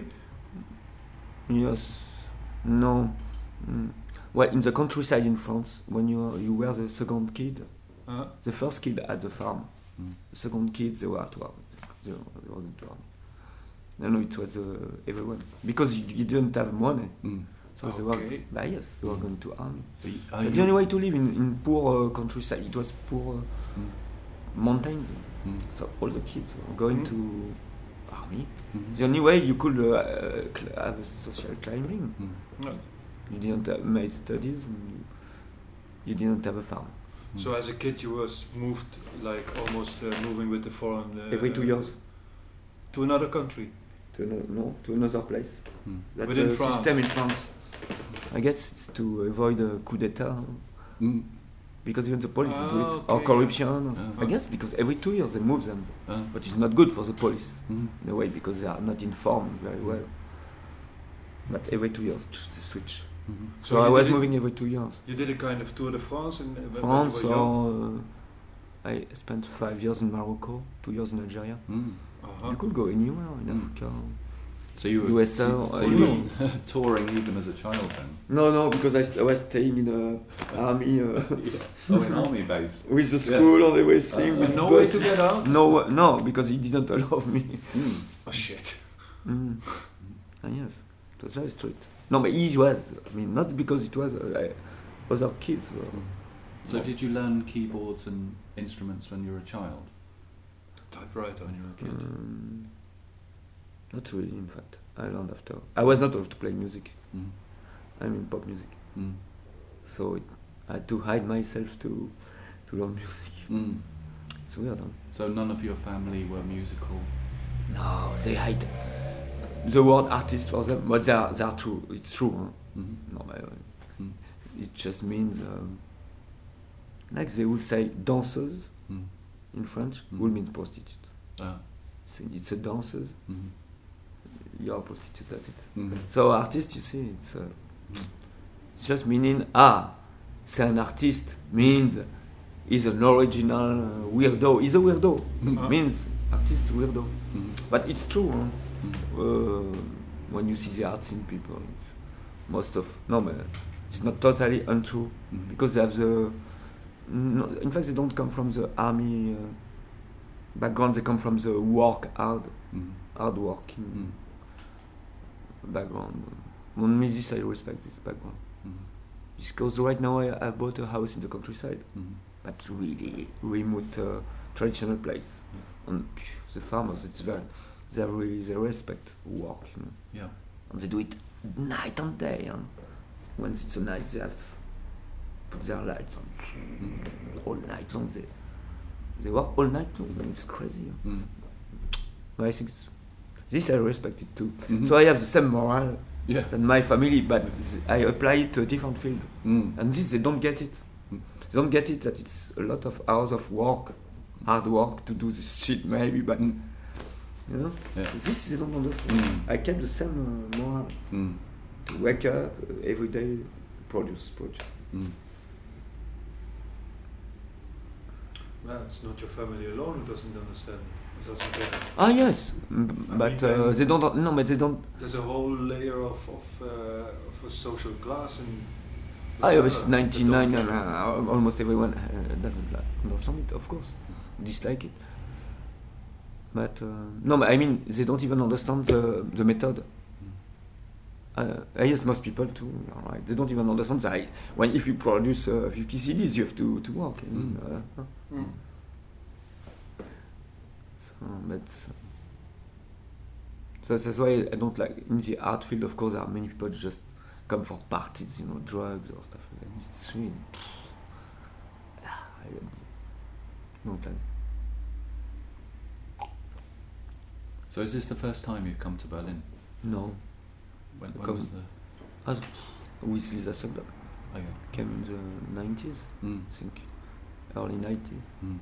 Yes, no. Mm. Well, in the countryside in France, when you you were the second kid, Uh-huh. the first kid at the farm, Mm. the second kid they were at work. They were, they were at work. No, no, it was uh, everyone because you, you didn't have money, Mm. so they were. Okay. Bah, yes, they were going to army. Are you- are So the you- only way to live in, in poor uh, countryside, it was poor uh, Mm. mountains. Mm. So all the kids were going Mm. to army. Mhm. The only way you could uh, uh, cl- have a social climbing. Mm. No. You didn't have made studies. And you, you didn't have a farm. So as a kid you was moved, like almost uh, moving with the foreign... Uh, Every two years To another country? to ano- no to another place. Mm. That's Within the France? system in France. I guess it's to avoid a coup d'état. Mm. because even the police Ah, do it, okay, or yeah. corruption. Or Ah. I guess because every two years they move them, Uh, but it's not good for the police mm. in a way because they are not informed very well. But every two years they switch. Mhm. So, So I you was did it- moving every two years. You did a kind of Tour de France in when France, you were young? or uh, I spent five years in Morocco, two years in Algeria. Mm. Uh-huh. You could go anywhere in Mm. Africa. So you were U S A, so, uh, so you were touring even as a child then? No, no, because I, st- I was staying in a army uh, Oh, in army base. with the Yes. school and everything. Uh, with no way bus. to get out? No, uh, no, because he didn't allow me. Mm. Oh shit. Mm. Ah, yes, it was very strict. No, but he was. I mean, not because it was uh, like other kids. Uh, So did you learn keyboards and instruments when you were a child? Typewriter. When you were a kid? um, not really, in fact. I learned after. I was not able to play music. Mm. I mean, pop music. Mm. So it, I had to hide myself to to learn music. Mm. It's weird, huh? So none of your family were musical? No, they hide the word artist for them, but they are, they are true. It's true. Huh? Mhm. No, but, uh, Mm. it just means um, like they would say danseuse Mm. in French Mhm. would mean prostitute. Ah. It's a, it's a danseuse. Mhm. You're a prostitute. That's it. Mhm. So artist, you see, it's uh, it's just meaning ah, c'est un artiste means he's an original uh, weirdo. He's a weirdo. Mhm. Means artist weirdo. Mhm. But it's true. Huh? Mhm. Uh, when you see the arts in people, it's most of no, but it's not totally untrue Mhm. because they have the. No, in fact, they don't come from the army uh, background. They come from the work hard, Mhm. hard working Mhm. background. On me, this I respect this background. Mhm. Because right now I, I bought a house in the countryside, Mhm. but really remote uh, traditional place. And phew, the farmers, it's very, they have really they respect work, you know, Yeah. and they do it night and day. And when it's a night, they have put their lights on Mhm. all night long. They they work all night long. And it's crazy. Huh? Mhm. But I think it's, this I respect it too. Mhm. So I have the same moral Yeah. than my family, but th- I apply it to a different field. Mm. And this, they don't get it. Mm. They don't get it that it's a lot of hours of work, hard work to do this shit, maybe, but Mm. you know, Yeah. this they don't understand. Mm. I kept the same uh, moral Mm. to wake up uh, every day, produce, produce. Mm. Well, it's not your family alone who doesn't understand. Doesn't get it. Ah yes, m- but mean, uh, um, they don't. No, but they don't. There's a whole layer of of, uh, of a social class in. I uh, was that ninety-nine, don't and get it. uh, almost everyone uh, doesn't like, understand it, of course, dislike it. But uh, no, but I mean, they don't even understand the the method. Uh, I guess most people too. Are right? They don't even understand that I, when if you produce uh, fifty C Ds, you have to to work. I mean, Mm. uh, uh, Mm. so, but uh, so that's why I don't like in the art field. Of course, there are many people who just come for parties, you know, drugs or stuff like that. It's really, ah, I don't like. So is this the first time you've come to Berlin? No, When, I when come- was the? as with Lisa Sundberg Okay. came in the nineties, Mm. I think, early nineties. Mm.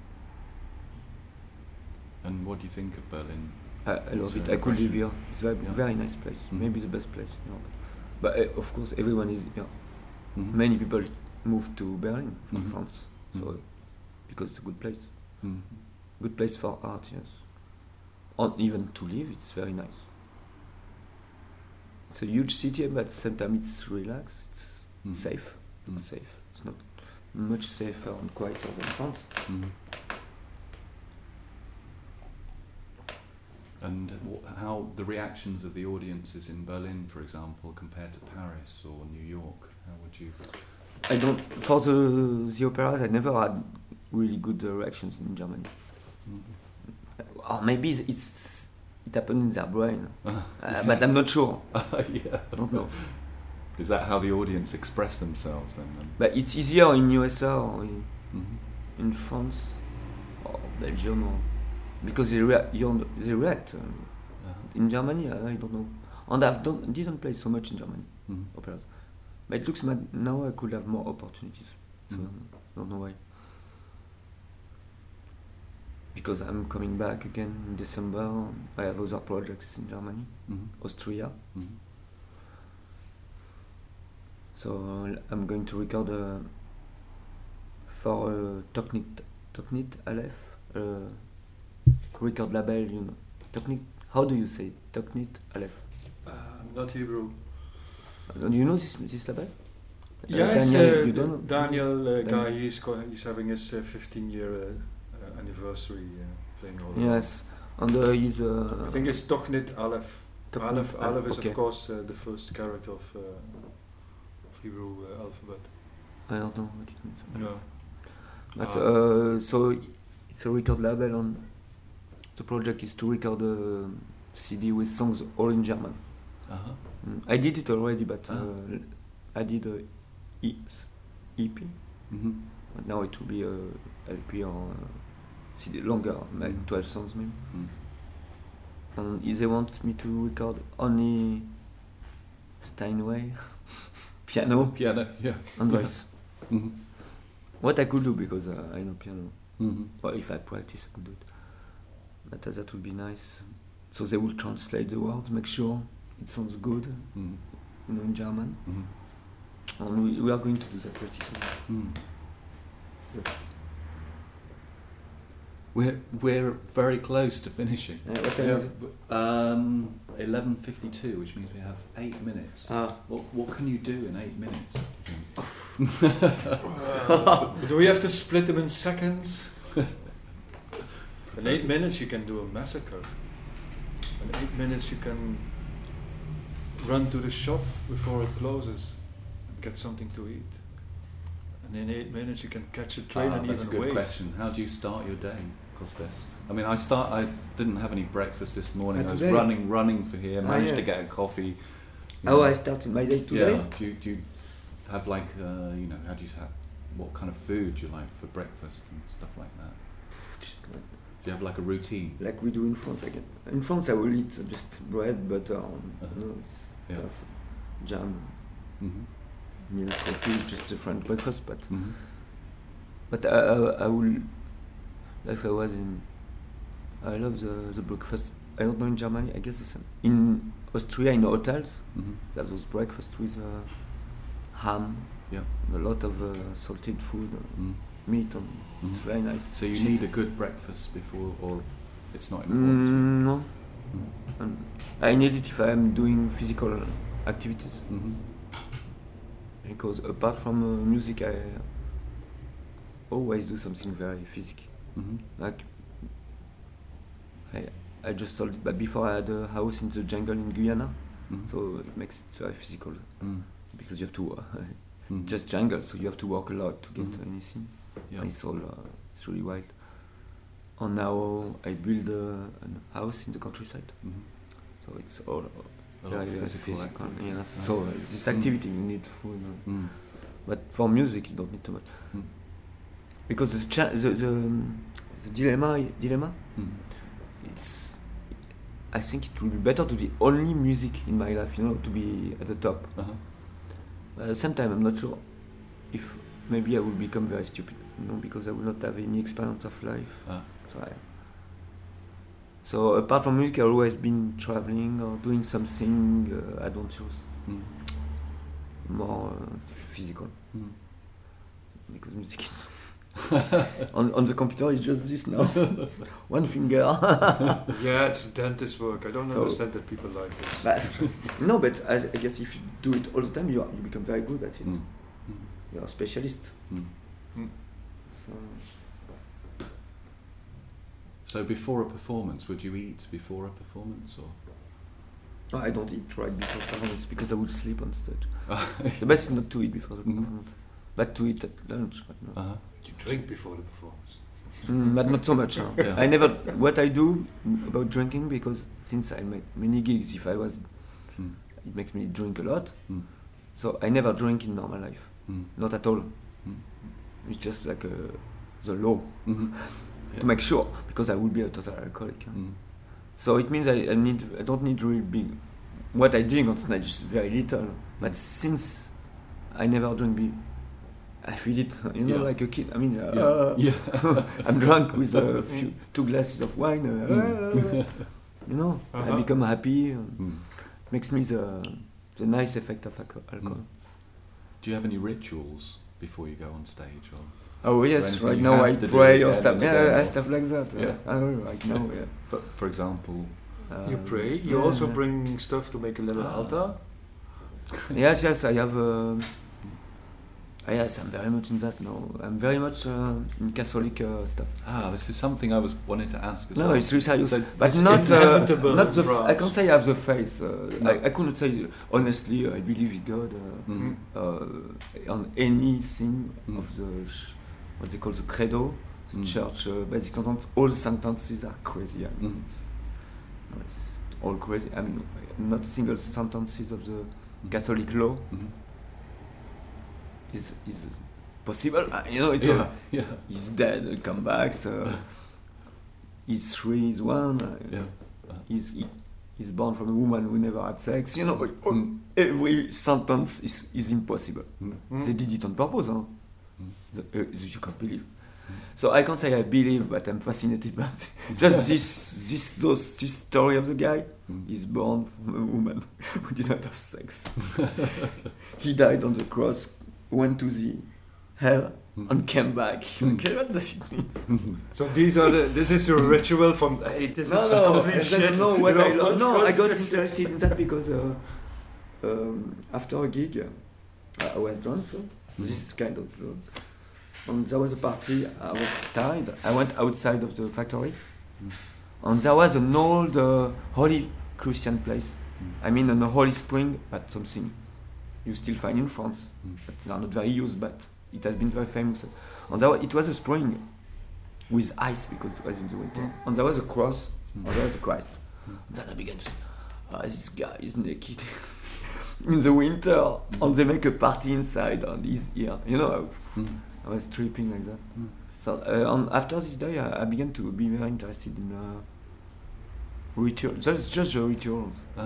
And what do you think of Berlin? I, I love What's it. your I could live impression? here. It's a very, Yeah. very nice place. Mhm. Maybe the best place in Europe. But uh, of course, everyone is here. Mhm. Many people move to Berlin from Mhm. France, so Mhm. because it's a good place. Mm. Good place for art, yes. Or even to live, it's very nice. It's a huge city, but at the same time, it's relaxed. It's Mm. safe. Mm. It's safe. It's not much safer and quieter than France. Mm. And wh- how the reactions of the audiences in Berlin, for example, compared to Paris or New York? How would you? I don't. For the the operas, I never had really good uh, reactions in Germany. Mm. Or maybe it's, it's it happened in their brain, Uh, uh, but I'm not sure. yeah. I don't know. Is that how the audience express themselves then? then? But it's easier in U S A or in, Mhm. in France or Belgium, or because they react. You know, they react. Um, Uh-huh. in Germany, I, I don't know. And I've don't didn't play so much in Germany Mhm. operas. But it looks mad now. I could have more opportunities. uh, don't know why. Because I'm coming back again in December. I have other projects in Germany, Mhm. Austria. Mhm. So uh, I'm going to record uh, for uh, Toknit, Toknit Aleph, uh, record label. You know, Toknit. How do you say it? Toknit Aleph? Uh, not Hebrew. Uh, do you know this this label? Yes, Daniel, uh, you don't know? Daniel uh, Daniel. guy. He's go- he's having his uh, fifteen year uh, uh, anniversary uh, playing all. Yes, and uh, he's. Uh, I think it's Toknit Aleph. Toknit Aleph, Aleph is okay. of course uh, the first character of, uh, of Hebrew uh, alphabet. I don't know what it means. No. But Ah. uh, so it's a record label, and the project is to record a C D with songs all in German. Uh-huh. Mm, I did it already, but Ah. uh, I did a E- E P. Mhm. But now it will be a L P or a C D longer, like Mm. twelve songs maybe. Mm. And if they want me to record only Steinway, piano Piano, yeah. and voice. Mhm. What I could do, because uh, I know piano. Mhm. Well, if I practice, I could do it. But uh, that would be nice. So they will translate the words, make sure it sounds good, Mhm. you know, in German. Mhm. And we, we are going to do that pretty soon. Mm. That- We're we're very close to finishing. Uh, what time Yeah. is it? Um, eleven fifty-two, which means we have eight minutes. Ah, What what can you do in eight minutes? Uh, do we have to split them in seconds? In eight minutes you can do a massacre. In eight minutes you can run to the shop before it closes and get something to eat. And in eight minutes you can catch a train Ah, and that's a even good wait. question. How do you start your day, Costes? I mean, I start. I didn't have any breakfast this morning. Ah, I was today? running, running for here. Ah, Managed to yes. get a coffee. you how know. I started my day today? Yeah. Do you, do you have like uh, you know? How do you have? What kind of food do you like for breakfast and stuff like that? Just like, Do you have like a routine? like we do in France again. In France, I will eat just bread, butter, and Uh-huh. you know, Yeah. stuff, jam, Mm-hmm. milk, coffee, just a French breakfast. But Mm-hmm. but I, I, I will, if I was in, I love the, the breakfast. I don't know in Germany. I guess it's in Austria in hotels. Mm-hmm. They have those breakfast with uh, ham, Yeah. a lot of uh, salted food, uh, Mm. meat, and it's Mhm. very nice. So you Cheese. need a good breakfast before, or it's not important. Mm, no, Mm. um, I need it if I am doing physical activities. Mm-hmm. Because apart from uh, music, I always do something very physical. Mm-hmm. Like I, I just told it, but before I had a house in the jungle in Guyana, Mm-hmm. so it makes it very physical Mm. because you have to uh, Mhm. just jungle, so you have to work a lot to get Mhm. anything. Yeah. And it's all uh, it's really wild. And now I build uh, a house in the countryside, Mhm. so it's all uh, A lot very, of very physical physical. activity. Yes. Right. So uh, this Mm. activity you need food, uh, Mm. but for music you don't need too much. Mm. Because the cha- the the, um, the dilemma dilemma Mm. it's I think it will be better to be only music in my life, you know, to be at the top. Uh-huh. But at the same time, I'm not sure if maybe I will become very stupid, you know, because I will not have any experience of life. Ah. So, I, so apart from music, I've always been traveling or doing something uh, adventurous, Mm. more uh, f- physical, Mm. because music is on on the computer is just this now, one finger. Yeah, it's dentist work. I don't So- understand that people like this. But, no, but I, I guess if you do it all the time, you are, you become very good at it. Mm. Mm. You are a specialist. Mm. Mm. So So before a performance, would you eat before a performance, or? no, I don't eat right before performance because I would sleep on stage. The best is not to eat before the Mhm. performance, but to eat at lunch. But, no. Uh-huh. You drink before the performance. Mm, but not so much. Huh? Yeah. I never. What I do about drinking, because since I make many gigs, if I was, Mm. it makes me drink a lot. Mm. So I never drink in normal life, Mm. not at all. Mm. It's just like a, the law Mhm. to Yeah. make sure, because I will be a total alcoholic. Huh? Mm. So it means I, I need. I don't need really big. What I drink on stage is very little. But since I never drink be, I feel it, you know, Yeah. like a kid. I mean, uh, Yeah. Yeah. I'm drunk with a few, two glasses of wine. Uh, Mm. you know, Uh-huh. I become happy. And Mm. makes me the the nice effect of alco- alcohol. Mm. Do you have any rituals before you go on stage? Or Oh Is there yes, anything right you now have I to do pray or again stuff. and Yeah, again, I or- stuff like that. Yeah. Uh, I know, right now, yes. for, for example, You Um, pray. You yeah, also yeah. bring stuff to make a little Ah. altar. Yes, yes, I have. Um, uh, yes, I'm very much in that now. I'm very much uh, in Catholic uh, stuff. ah, this is something I was wanting to ask as No, well. it's really serious, So but it's not uh, inevitable not in the. F- I France. can't say I have the faith. Uh, No. I, I couldn't say honestly. I believe in God uh, Mm. uh, on anything Mm. of the sh- what they call the credo, the Mm. church uh, basic sentence. All the sentences are crazy. I mean, Mm. it's, no, it's all crazy. I mean, not single sentences of the Catholic law Mhm. is is possible. Uh, you know, it's Yeah, a, yeah, he's dead, uh, come back. So he's three, he's one. Uh, yeah. He's he, he's born from a woman who never had sex. You know, Mm. every sentence is is impossible. Mm. Mm. They did it on purpose, huh? Mm. The, uh, you can't believe. So I can't say I believe, but I'm fascinated by it. Just this this those, this story of the guy. Mm. He's born from a woman who did not have sex. He died on the cross, went to the hell, Mm. and came back. Mm. Okay, what does it mean? So these are the, this is your ritual from hey this No, is no, complete I shit. don't know what you I know, love. No, I what's- got what's- interested in that because uh, um, after a gig, uh, I was drunk, so Mhm. this kind of drunk. And there was a party, I was tired. I went outside of the factory, Mm. and there was an old uh, holy Christian place. Mm. I mean, an holy spring, but something you still find in France, Mm. but they are not very used, but it has been very famous. And there, wa- it was a spring with ice because it was in the winter. Mm. And there was a cross, Mm. and there was a Christ. Mm. And then I began to say, ah, this guy is naked in the winter, and they make a party inside, and he's here. You know, I, Mm. I was tripping like that. Mm. So uh, and after this day, I, I began to be very interested in uh, rituals. Just, just the rituals. Ah.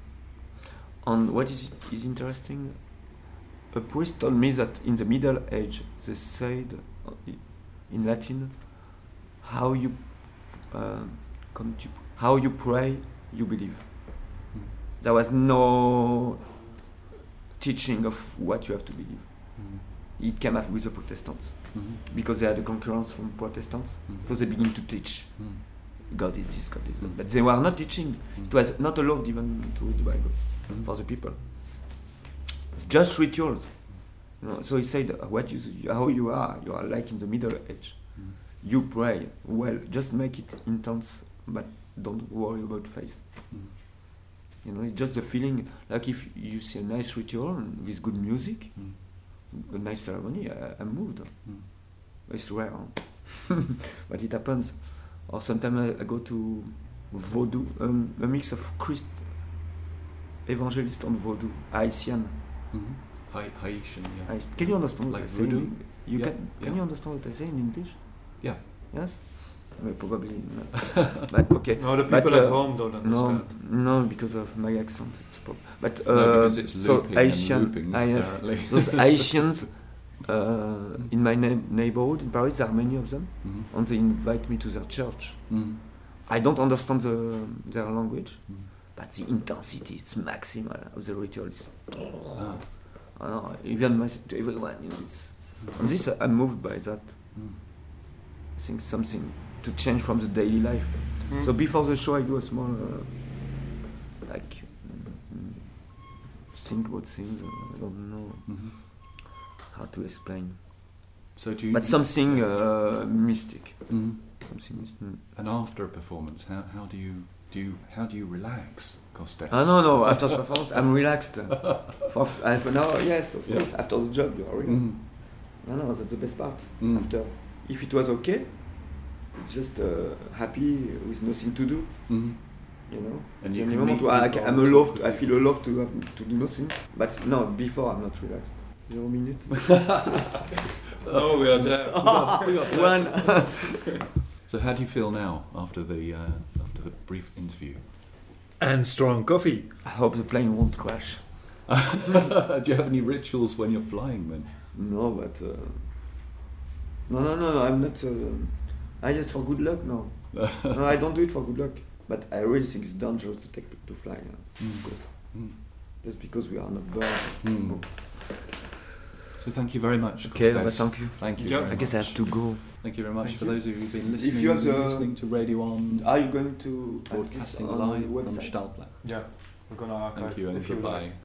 And what is is interesting, a priest told me that in the Middle Age they said uh, i- in Latin, how you uh, come to how you pray, you believe. Mm. There was no teaching of what you have to believe. Mm. It came up with the Protestants Mhm. because they had a concurrence from Protestants, Mm. so they begin to teach. Mm. God is this, God is that. Mm. But they were not teaching. Mm. It was not allowed even to read the Bible Mm. for the people. It's just rituals. You know, so he said, uh, "What you, how you are, you are like in the Middle Age. Mm. You pray well, just make it intense, but don't worry about faith. Mm. You know, it's just the feeling. Like if you see a nice ritual with good music, Mm. a nice ceremony, I, I'm moved. Mm. It's rare, huh? But it happens. Or sometimes I, I go to Vodou, um, a mix of Christ, evangelist and Vodou, Haitian. Mhm. Hai- Haitian, yeah. I, can you understand what Like I say? in voodoo? Eng- You Yeah, can. Can yeah. you understand what I say in English? Yeah. Yes. Well, probably not. But okay. No, the But, people at uh, home don't No, understand. no, because of my accent. It's prob- but uh, No, because it's so looping and Haitian, looping, ah, yes, apparently. those Haitians uh, in my na- neighborhood in Paris, there are many of them, Mhm. and they invite me to their church. Mm. I don't understand the, their language, Mm. but the intensity is maximal of the rituals. Ah. I know, even my, to everyone, you know, it's, and this uh, I'm moved by that. Mm. I think something to change from the daily life. Mm. So before the show, I do a small, uh, like, mm, think about things. uh, I don't know Mhm. how to explain, So do you? but something uh, mystic. Mhm. Something mystic. And after a performance, how, how do you do you how do you relax, Costes? Ah no no! After the performance, I'm relaxed. For half an hour, yes, of Yeah. course. After the job, you are relaxed. Mhm. No, no, that's the best part. Mm. After, if it was okay, just uh, happy with nothing to do. Mhm. You know, And the you only can moment meet where I people can, I'm on allowed. top To, of I it. feel allowed to have, to do nothing. But no, before I'm not relaxed. Zero minute. Oh, we are there. One. So how do you feel now after the uh, after the brief interview? And strong coffee. I hope the plane won't crash. Do you have any rituals when you're flying then? No, but uh, no, no, no, I'm not. Uh, I just for good luck. No, no, I don't do it for good luck. But I really think it's dangerous to take to fly. Yes, Mm. of course. Mm. Just because we are not birds. Mm. No. So thank you very much. Okay, well, Costes. thank you. Thank you. Yeah. very I guess much. I have to go. Thank you very much Thank for you. those of you who've been If listening. you have the- listening to Radio On, Are you going to broadcasting on live the from website? Stahlplatz. Yeah, we're gonna archive Thank you and if you like. goodbye.